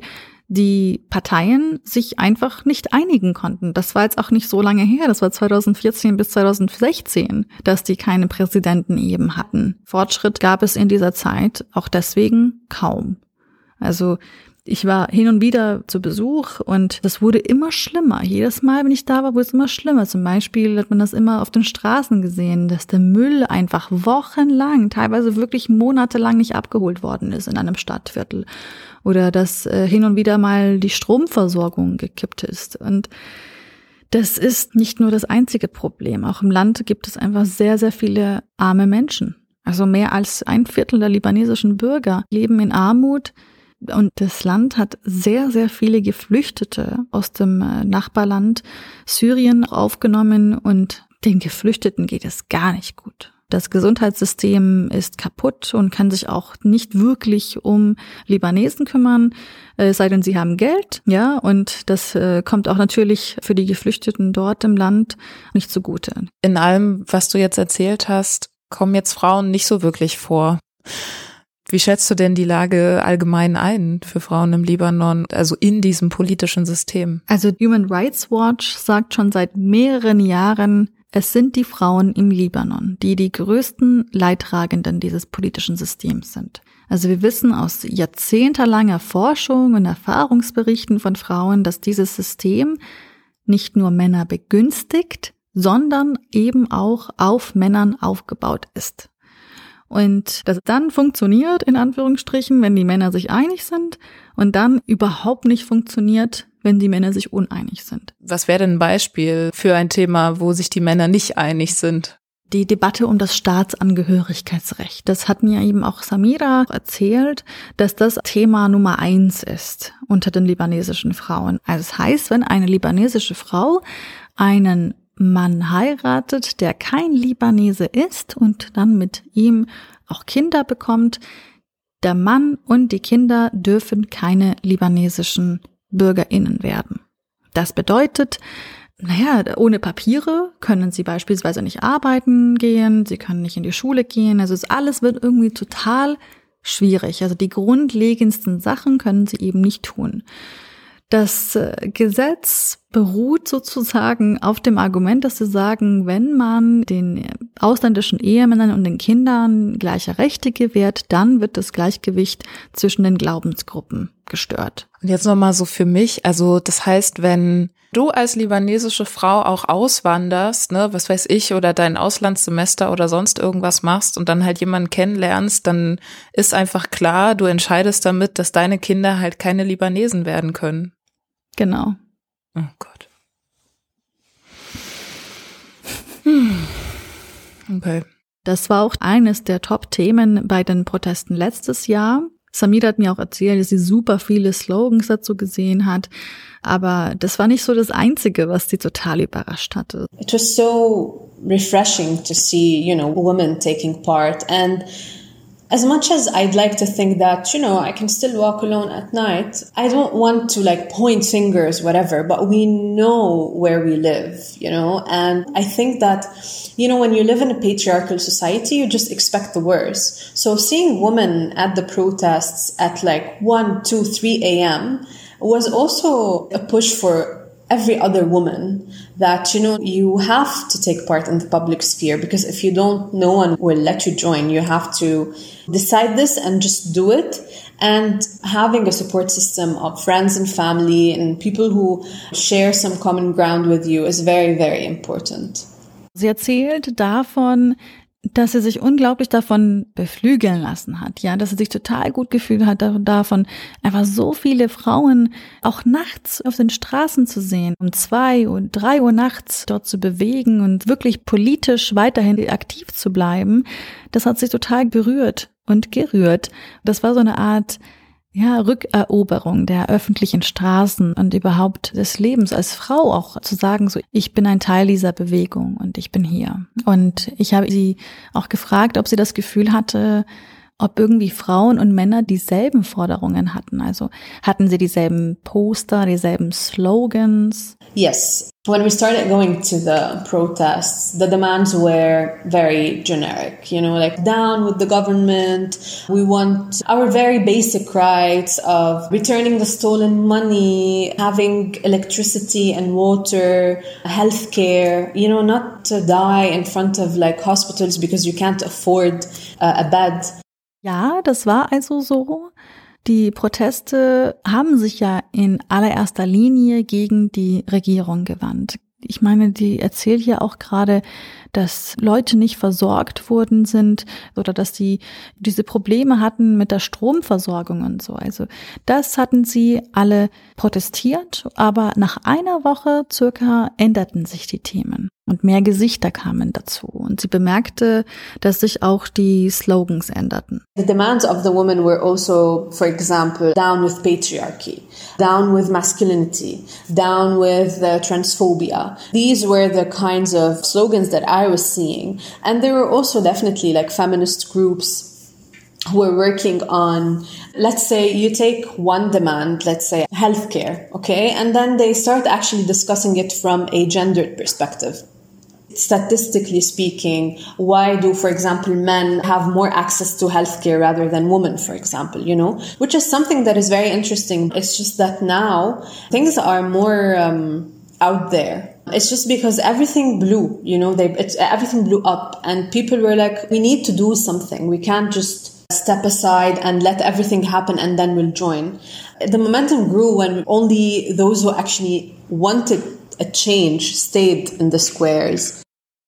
die Parteien sich einfach nicht einigen konnten. Das war jetzt auch nicht so lange her, das war zweitausendvierzehn bis zweitausendsechzehn, dass die keine Präsidenten eben hatten. Fortschritt gab es in dieser Zeit auch deswegen kaum. Also ich war hin und wieder zu Besuch und das wurde immer schlimmer. Jedes Mal, wenn ich da war, wurde es immer schlimmer. Zum Beispiel hat man das immer auf den Straßen gesehen, dass der Müll einfach wochenlang, teilweise wirklich monatelang nicht abgeholt worden ist in einem Stadtviertel. Oder dass äh, hin und wieder mal die Stromversorgung gekippt ist. Und das ist nicht nur das einzige Problem. Auch im Land gibt es einfach sehr, sehr viele arme Menschen. Also mehr als ein Viertel der libanesischen Bürger leben in Armut. Und das Land hat sehr, sehr viele Geflüchtete aus dem Nachbarland Syrien aufgenommen und den Geflüchteten geht es gar nicht gut. Das Gesundheitssystem ist kaputt und kann sich auch nicht wirklich um Libanesen kümmern, äh, sei denn sie haben Geld, ja, und das äh, kommt auch natürlich für die Geflüchteten dort im Land nicht zugute. In allem, was du jetzt erzählt hast, kommen jetzt Frauen nicht so wirklich vor. Wie schätzt du denn die Lage allgemein ein für Frauen im Libanon, also in diesem politischen System? Also Human Rights Watch sagt schon seit mehreren Jahren, es sind die Frauen im Libanon, die die größten Leidtragenden dieses politischen Systems sind. Also wir wissen aus jahrzehntelanger Forschung und Erfahrungsberichten von Frauen, dass dieses System nicht nur Männer begünstigt, sondern eben auch auf Männern aufgebaut ist. Und das dann funktioniert, in Anführungsstrichen, wenn die Männer sich einig sind und dann überhaupt nicht funktioniert, wenn die Männer sich uneinig sind. Was wäre denn ein Beispiel für ein Thema, wo sich die Männer nicht einig sind? Die Debatte um das Staatsangehörigkeitsrecht. Das hat mir eben auch Samira erzählt, dass das Thema Nummer eins ist unter den libanesischen Frauen. Also es heißt, wenn eine libanesische Frau einen Mann heiratet, der kein Libanese ist und dann mit ihm auch Kinder bekommt, der Mann und die Kinder dürfen keine libanesischen BürgerInnen werden. Das bedeutet, naja, ohne Papiere können sie beispielsweise nicht arbeiten gehen, sie können nicht in die Schule gehen, also es alles wird irgendwie total schwierig. Also die grundlegendsten Sachen können sie eben nicht tun. Das Gesetz beruht sozusagen auf dem Argument, dass sie sagen, wenn man den ausländischen Ehemännern und den Kindern gleiche Rechte gewährt, dann wird das Gleichgewicht zwischen den Glaubensgruppen gestört. Und jetzt nochmal so für mich, also das heißt, wenn du als libanesische Frau auch auswanderst, ne, was weiß ich, oder dein Auslandssemester oder sonst irgendwas machst und dann halt jemanden kennenlernst, dann ist einfach klar, du entscheidest damit, dass deine Kinder halt keine Libanesen werden können. Genau. Oh Gott. Hm. Okay. Das war auch eines der Top-Themen bei den Protesten letztes Jahr. Samira hat mir auch erzählt, dass sie super viele Slogans dazu gesehen hat. Aber das war nicht so das Einzige, was sie total überrascht hatte. It was so refreshing to see, you know, women taking part. And as much as I'd like to think that, you know, I can still walk alone at night, I don't want to like point fingers, whatever, but we know where we live, you know, and I think that, you know, when you live in a patriarchal society, you just expect the worst. So seeing women at the protests at like one, two, three a.m. was also a push for every other woman that, you know, you have to take part in the public sphere, because if you don't, no one will let you join. You have to decide this and just do it. And having a support system of friends and family and people who share some common ground with you is very, very important. Sie erzählt davon, dass sie sich unglaublich davon beflügeln lassen hat, ja, dass sie sich total gut gefühlt hat davon, einfach so viele Frauen auch nachts auf den Straßen zu sehen, um zwei und drei Uhr nachts dort zu bewegen und wirklich politisch weiterhin aktiv zu bleiben. Das hat sich total berührt und gerührt. Das war so eine Art, ja, Rückeroberung der öffentlichen Straßen und überhaupt des Lebens als Frau, auch zu sagen, so, ich bin ein Teil dieser Bewegung und ich bin hier. Und ich habe sie auch gefragt, ob sie das Gefühl hatte, ob irgendwie Frauen und Männer dieselben Forderungen hatten. Also hatten sie dieselben Poster, dieselben Slogans? Yes. When we started going to the protests, the demands were very generic, you know, like down with the government. We want our very basic rights of returning the stolen money, having electricity and water, healthcare, you know, not to die in front of like hospitals because you can't afford uh, a bed. Ja, das war also so. Die Proteste haben sich ja in allererster Linie gegen die Regierung gewandt. Ich meine, die erzählt hier auch gerade, dass Leute nicht versorgt worden sind oder dass sie diese Probleme hatten mit der Stromversorgung und so. Also das hatten sie alle protestiert, aber nach einer Woche circa änderten sich die Themen und mehr Gesichter kamen dazu. Und sie bemerkte, dass sich auch die Slogans änderten. The demands of the women were also, for example, down with patriarchy, down with masculinity, down with uh, transphobia. These were the kinds of slogans that I was seeing. And there were also definitely like feminist groups who were working on, let's say you take one demand, let's say healthcare, okay? And then they start actually discussing it from a gendered perspective. Statistically speaking, why do, for example, men have more access to healthcare rather than women, for example, you know, which is something that is very interesting. It's just that now things are more um, out there. It's just because everything blew, you know, they, it's, everything blew up and people were like, we need to do something. We can't just step aside and let everything happen and then we'll join. The momentum grew when only those who actually wanted a change stayed in the squares.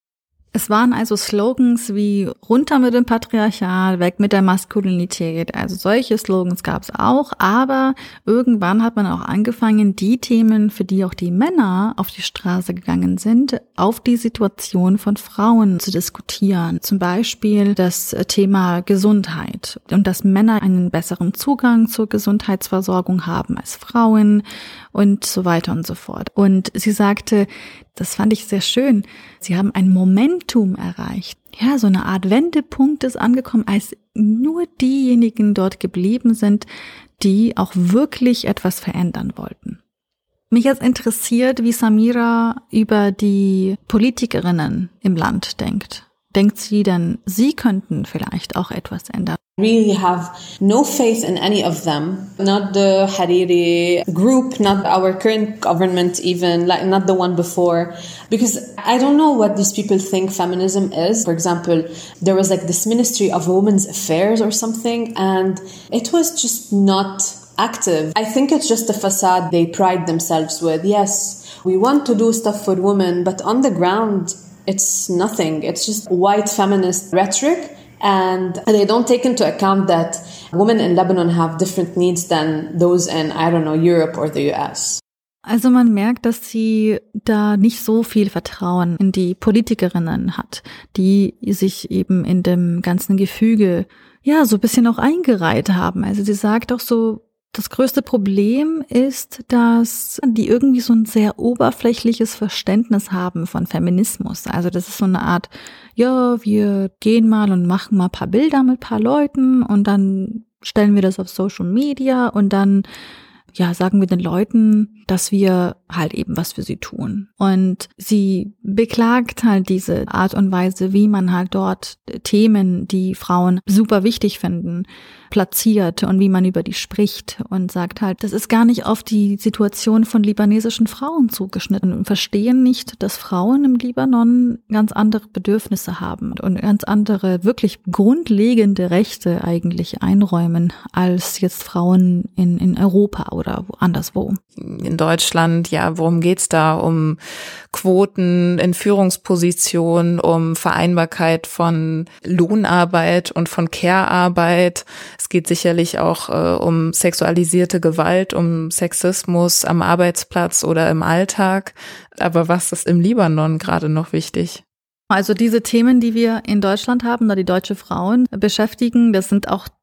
Es waren also Slogans wie runter mit dem Patriarchat, weg mit der Maskulinität. Also solche Slogans gab es auch, aber irgendwann hat man auch angefangen, die Themen, für die auch die Männer auf die Straße gegangen sind, auf die Situation von Frauen zu diskutieren. Zum Beispiel das Thema Gesundheit und dass Männer einen besseren Zugang zur Gesundheitsversorgung haben als Frauen und so weiter und so fort. Und sie sagte, das fand ich sehr schön, sie haben ein Momentum erreicht. Ja, so eine Art Wendepunkt ist angekommen, als nur diejenigen dort geblieben sind, die auch wirklich etwas verändern wollten. Mich jetzt interessiert, wie Samira über die Politikerinnen im Land denkt. Denkt sie denn, sie könnten vielleicht auch etwas ändern? Really have no faith in any of them, not the Hariri group, not our current government even, like not the one before, because I don't know what these people think feminism is. For example, there was like this Ministry of Women's Affairs or something, and it was just not active. I think it's just a facade they pride themselves with. Yes, we want to do stuff for women, but on the ground, it's nothing. It's just white feminist rhetoric. And they don't take into account that women in Lebanon have different needs than those in, I don't know, Europe or the U S. Also man merkt, dass sie da nicht so viel Vertrauen in die Politikerinnen hat, die sich eben in dem ganzen Gefüge, ja, so ein bisschen auch eingereiht haben. Also sie sagt auch so, das größte Problem ist, dass die irgendwie so ein sehr oberflächliches Verständnis haben von Feminismus. Also das ist so eine Art, ja, wir gehen mal und machen mal ein paar Bilder mit ein paar Leuten und dann stellen wir das auf Social Media und dann, ja, sagen wir den Leuten, dass wir halt eben was für sie tun. Und sie beklagt halt diese Art und Weise, wie man halt dort Themen, die Frauen super wichtig finden, platziert und wie man über die spricht und sagt halt, das ist gar nicht auf die Situation von libanesischen Frauen zugeschnitten und verstehen nicht, dass Frauen im Libanon ganz andere Bedürfnisse haben und ganz andere, wirklich grundlegende Rechte eigentlich einräumen als jetzt Frauen in, in Europa oder anderswo. In Deutschland, ja, worum geht's da? Um Quoten in Führungspositionen, um Vereinbarkeit von Lohnarbeit und von Care-Arbeit. Es geht sicherlich auch äh, um sexualisierte Gewalt, um Sexismus am Arbeitsplatz oder im Alltag. Aber was ist im Libanon gerade noch wichtig? Also diese Themen, die wir in Deutschland haben, oder die deutsche Frauen beschäftigen, das sind auch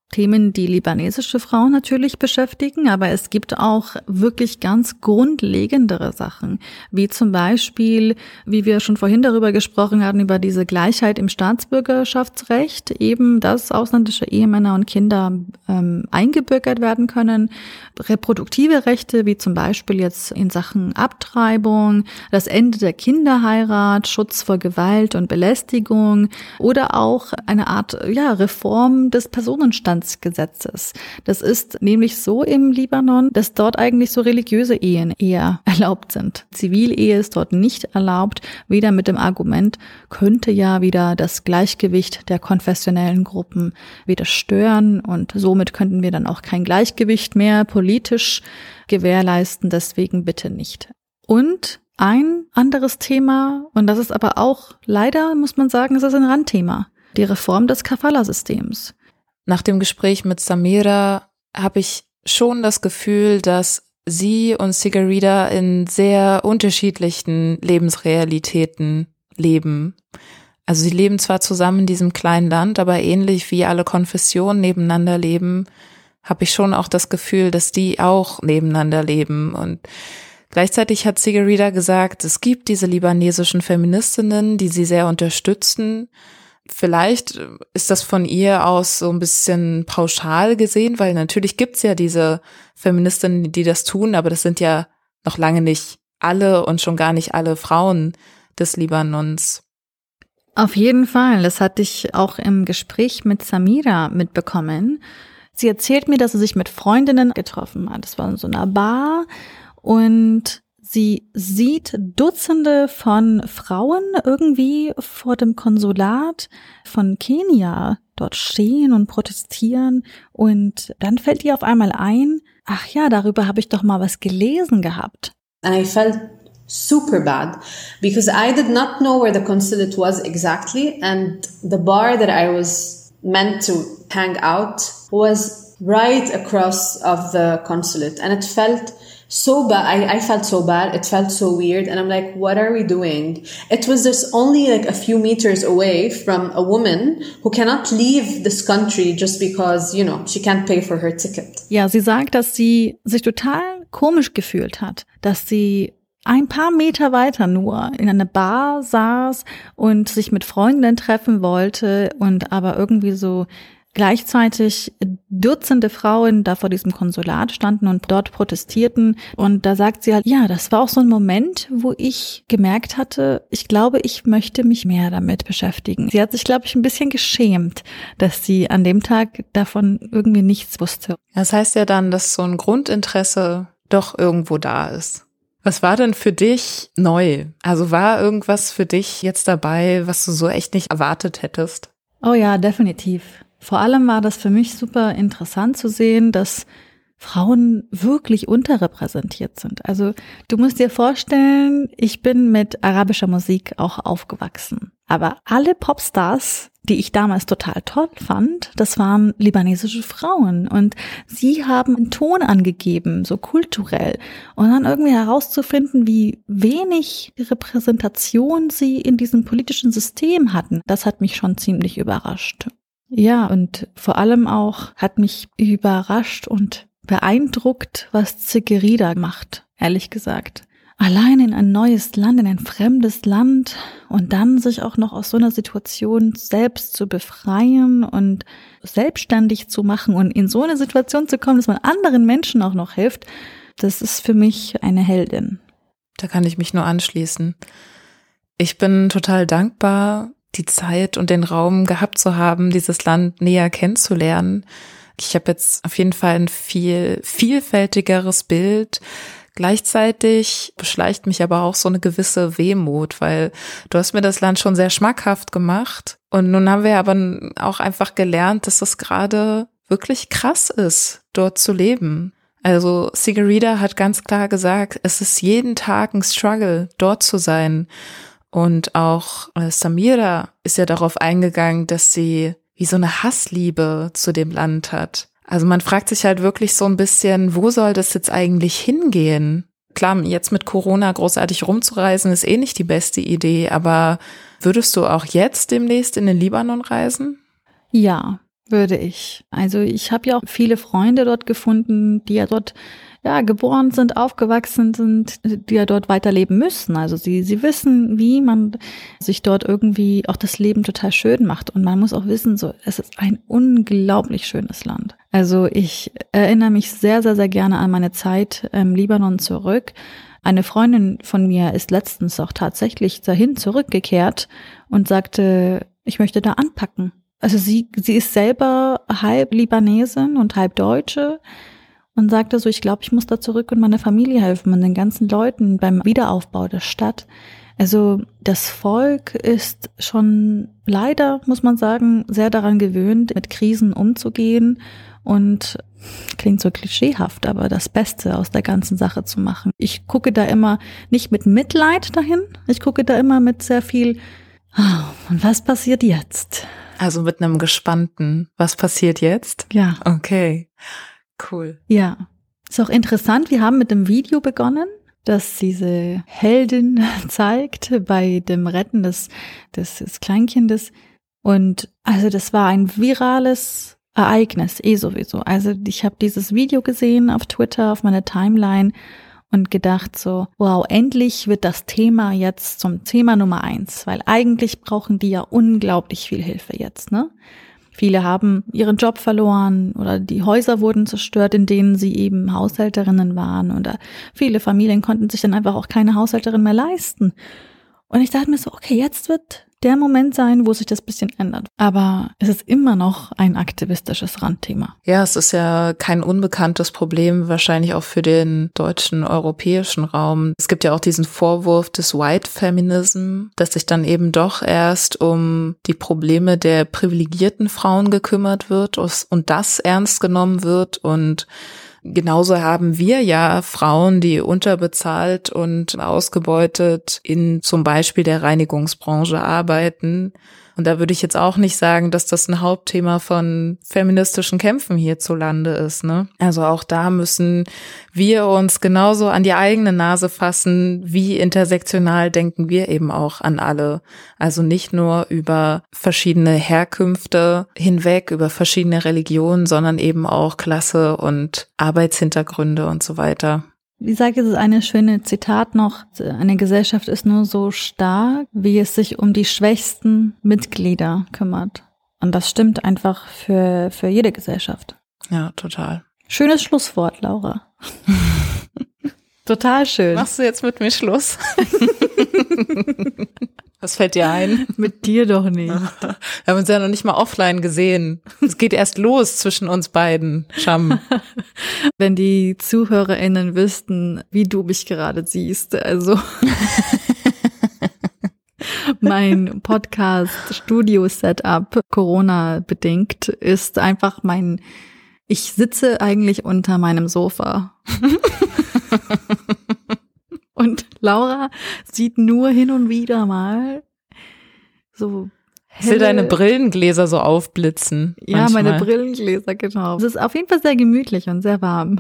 Themen, die libanesische Frauen natürlich beschäftigen, aber es gibt auch wirklich ganz grundlegendere Sachen, wie zum Beispiel, wie wir schon vorhin darüber gesprochen hatten, über diese Gleichheit im Staatsbürgerschaftsrecht, eben, dass ausländische Ehemänner und Kinder ähm, eingebürgert werden können, reproduktive Rechte, wie zum Beispiel jetzt in Sachen Abtreibung, das Ende der Kinderheirat, Schutz vor Gewalt und Belästigung oder auch eine Art, ja, Reform des Personenstands Gesetzes. Das ist nämlich so im Libanon, dass dort eigentlich so religiöse Ehen eher erlaubt sind. Zivilehe ist dort nicht erlaubt, weder mit dem Argument, könnte ja wieder das Gleichgewicht der konfessionellen Gruppen wieder stören und somit könnten wir dann auch kein Gleichgewicht mehr politisch gewährleisten, deswegen bitte nicht. Und ein anderes Thema, und das ist aber auch leider, muss man sagen, es ist ein Randthema, die Reform des Kafala-Systems. Nach dem Gespräch mit Samira habe ich schon das Gefühl, dass sie und Sigurida in sehr unterschiedlichen Lebensrealitäten leben. Also sie leben zwar zusammen in diesem kleinen Land, aber ähnlich wie alle Konfessionen nebeneinander leben, habe ich schon auch das Gefühl, dass die auch nebeneinander leben. Und gleichzeitig hat Sigurida gesagt, es gibt diese libanesischen Feministinnen, die sie sehr unterstützen. Vielleicht ist das von ihr aus so ein bisschen pauschal gesehen, weil natürlich gibt's ja diese Feministinnen, die das tun, aber das sind ja noch lange nicht alle und schon gar nicht alle Frauen des Libanons. Auf jeden Fall, das hatte ich auch im Gespräch mit Samira mitbekommen. Sie erzählt mir, dass sie sich mit Freundinnen getroffen hat. Das war in so einer Bar und sie sieht Dutzende von Frauen irgendwie vor dem Konsulat von Kenia dort stehen und protestieren. Und dann fällt ihr auf einmal ein, ach ja, darüber habe ich doch mal was gelesen gehabt. And I felt super bad because I did not know where the consulate was exactly. And the bar that I was meant to hang out was right across of the consulate. And it felt so bad. I, I felt so bad. It felt so weird. And I'm like, what are we doing? It was just only like a few meters away from a woman who cannot leave this country just because, you know, she can't pay for her ticket. Ja, sie sagt, dass sie sich total komisch gefühlt hat, dass sie ein paar Meter weiter nur in einer Bar saß und sich mit Freundinnen treffen wollte und aber irgendwie so gleichzeitig Dutzende Frauen da vor diesem Konsulat standen und dort protestierten. Und da sagt sie halt, ja, das war auch so ein Moment, wo ich gemerkt hatte, ich glaube, ich möchte mich mehr damit beschäftigen. Sie hat sich, glaube ich, ein bisschen geschämt, dass sie an dem Tag davon irgendwie nichts wusste. Das heißt ja dann, dass so ein Grundinteresse doch irgendwo da ist. Was war denn für dich neu? Also war irgendwas für dich jetzt dabei, was du so echt nicht erwartet hättest? Oh ja, definitiv. Vor allem war das für mich super interessant zu sehen, dass Frauen wirklich unterrepräsentiert sind. Also du musst dir vorstellen, ich bin mit arabischer Musik auch aufgewachsen. Aber alle Popstars, die ich damals total toll fand, das waren libanesische Frauen. Und sie haben einen Ton angegeben, so kulturell. Und dann irgendwie herauszufinden, wie wenig Repräsentation sie in diesem politischen System hatten, das hat mich schon ziemlich überrascht. Ja, und vor allem auch hat mich überrascht und beeindruckt, was Sigurida macht, ehrlich gesagt. Allein in ein neues Land, in ein fremdes Land und dann sich auch noch aus so einer Situation selbst zu befreien und selbstständig zu machen und in so eine Situation zu kommen, dass man anderen Menschen auch noch hilft, das ist für mich eine Heldin. Da kann ich mich nur anschließen. Ich bin total dankbar, die Zeit und den Raum gehabt zu haben, dieses Land näher kennenzulernen. Ich habe jetzt auf jeden Fall ein viel vielfältigeres Bild. Gleichzeitig beschleicht mich aber auch so eine gewisse Wehmut, weil du hast mir das Land schon sehr schmackhaft gemacht. Und nun haben wir aber auch einfach gelernt, dass es gerade wirklich krass ist, dort zu leben. Also Sigurida hat ganz klar gesagt, es ist jeden Tag ein Struggle, dort zu sein. Und auch äh, Samira ist ja darauf eingegangen, dass sie wie so eine Hassliebe zu dem Land hat. Also man fragt sich halt wirklich so ein bisschen, wo soll das jetzt eigentlich hingehen? Klar, jetzt mit Corona großartig rumzureisen ist eh nicht die beste Idee, aber würdest du auch jetzt demnächst in den Libanon reisen? Ja, würde ich. Also ich habe ja auch viele Freunde dort gefunden, die ja dort ja geboren sind, aufgewachsen sind, die ja dort weiterleben müssen. Also sie sie wissen, wie man sich dort irgendwie auch das Leben total schön macht. Und man muss auch wissen, so es ist ein unglaublich schönes Land. Also ich erinnere mich sehr, sehr, sehr gerne an meine Zeit im Libanon zurück. Eine Freundin von mir ist letztens auch tatsächlich dahin zurückgekehrt und sagte, ich möchte da anpacken. Also sie, sie ist selber halb Libanesin und halb Deutsche und sagte so, ich glaube, ich muss da zurück und meiner Familie helfen und den ganzen Leuten beim Wiederaufbau der Stadt. Also das Volk ist schon leider, muss man sagen, sehr daran gewöhnt, mit Krisen umzugehen und klingt so klischeehaft, aber das Beste aus der ganzen Sache zu machen. Ich gucke da immer nicht mit Mitleid dahin, ich gucke da immer mit sehr viel, oh, und was passiert jetzt? Also mit einem gespannten, was passiert jetzt? Ja. Okay, cool. Ja, ist auch interessant, wir haben mit dem Video begonnen, das diese Heldin zeigt bei dem Retten des, des, des Kleinkindes. Und also das war ein virales Ereignis, eh sowieso. Also ich habe dieses Video gesehen auf Twitter, auf meiner Timeline und gedacht so, wow, endlich wird das Thema jetzt zum Thema Nummer eins, weil eigentlich brauchen die ja unglaublich viel Hilfe jetzt, ne? Viele haben ihren Job verloren oder die Häuser wurden zerstört, in denen sie eben Haushälterinnen waren oder viele Familien konnten sich dann einfach auch keine Haushälterin mehr leisten. Und ich dachte mir so, okay, jetzt wird der Moment sein, wo sich das bisschen ändert. Aber es ist immer noch ein aktivistisches Randthema. Ja, es ist ja kein unbekanntes Problem, wahrscheinlich auch für den deutschen, europäischen Raum. Es gibt ja auch diesen Vorwurf des White Feminism, dass sich dann eben doch erst um die Probleme der privilegierten Frauen gekümmert wird und das ernst genommen wird. Und genauso haben wir ja Frauen, die unterbezahlt und ausgebeutet in zum Beispiel der Reinigungsbranche arbeiten. Und da würde ich jetzt auch nicht sagen, dass das ein Hauptthema von feministischen Kämpfen hierzulande ist, ne? Also auch da müssen wir uns genauso an die eigene Nase fassen, wie intersektional denken wir eben auch an alle. Also nicht nur über verschiedene Herkünfte hinweg, über verschiedene Religionen, sondern eben auch Klasse und Arbeitshintergründe und so weiter. Wie sagt es eine schöne Zitat noch, eine Gesellschaft ist nur so stark, wie es sich um die schwächsten Mitglieder kümmert. Und das stimmt einfach für, für jede Gesellschaft. Ja, total. Schönes Schlusswort, Laura. Total schön. Machst du jetzt mit mir Schluss? Was fällt dir ein? Mit dir doch nicht. Wir haben uns ja noch nicht mal offline gesehen. Es geht erst los zwischen uns beiden, Scham. Wenn die ZuhörerInnen wüssten, wie du mich gerade siehst, also mein Podcast-Studio-Setup, Corona-bedingt, ist einfach mein, ich sitze eigentlich unter meinem Sofa. Und Laura sieht nur hin und wieder mal so Ich will deine Brillengläser so aufblitzen. Ja, manchmal. meine Brillengläser, genau. Es ist auf jeden Fall sehr gemütlich und sehr warm.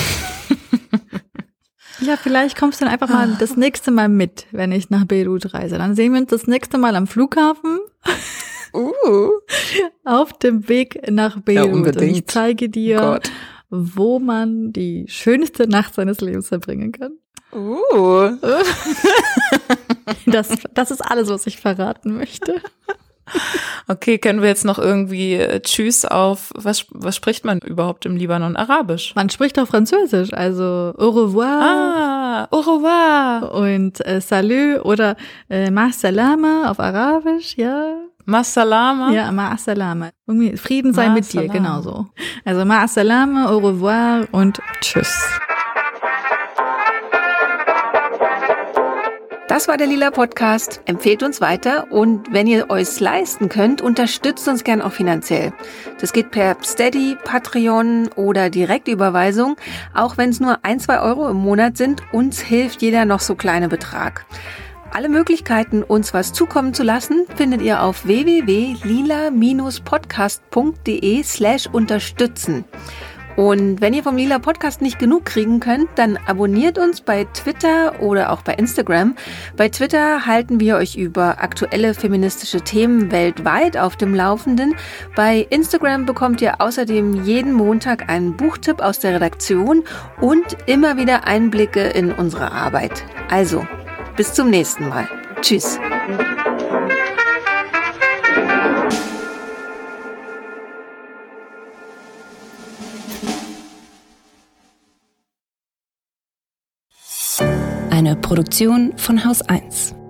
Ja, vielleicht kommst du dann einfach mal das nächste Mal mit, wenn ich nach Beirut reise. Dann sehen wir uns das nächste Mal am Flughafen. Uh. Auf dem Weg nach Beirut. Ja, unbedingt. Und ich zeige dir, oh Gott. wo man die schönste Nacht seines Lebens verbringen kann. Uh. Das, das ist alles, was ich verraten möchte. Okay, können wir jetzt noch irgendwie äh, Tschüss auf, was, was spricht man überhaupt im Libanon? Arabisch? Man spricht auch Französisch, also au revoir. Ah, au revoir. Und äh, salut oder äh, ma salama auf Arabisch, ja. Ma salama. Ja, ma salama. Irgendwie Frieden sei Ma mit dir, salama. genauso. Also ma salama, au revoir und tschüss. Das war der Lila Podcast. Empfehlt uns weiter und wenn ihr euch leisten könnt, unterstützt uns gern auch finanziell. Das geht per Steady, Patreon oder Direktüberweisung. Auch wenn es nur ein, zwei Euro im Monat sind, uns hilft jeder noch so kleine Betrag. Alle Möglichkeiten, uns was zukommen zu lassen, findet ihr auf w w w punkt lila Bindestrich podcast punkt de slash unterstützen. Und wenn ihr vom Lila Podcast nicht genug kriegen könnt, dann abonniert uns bei Twitter oder auch bei Instagram. Bei Twitter halten wir euch über aktuelle feministische Themen weltweit auf dem Laufenden. Bei Instagram bekommt ihr außerdem jeden Montag einen Buchtipp aus der Redaktion und immer wieder Einblicke in unsere Arbeit. Also, bis zum nächsten Mal. Tschüss. Eine Produktion von Haus eins.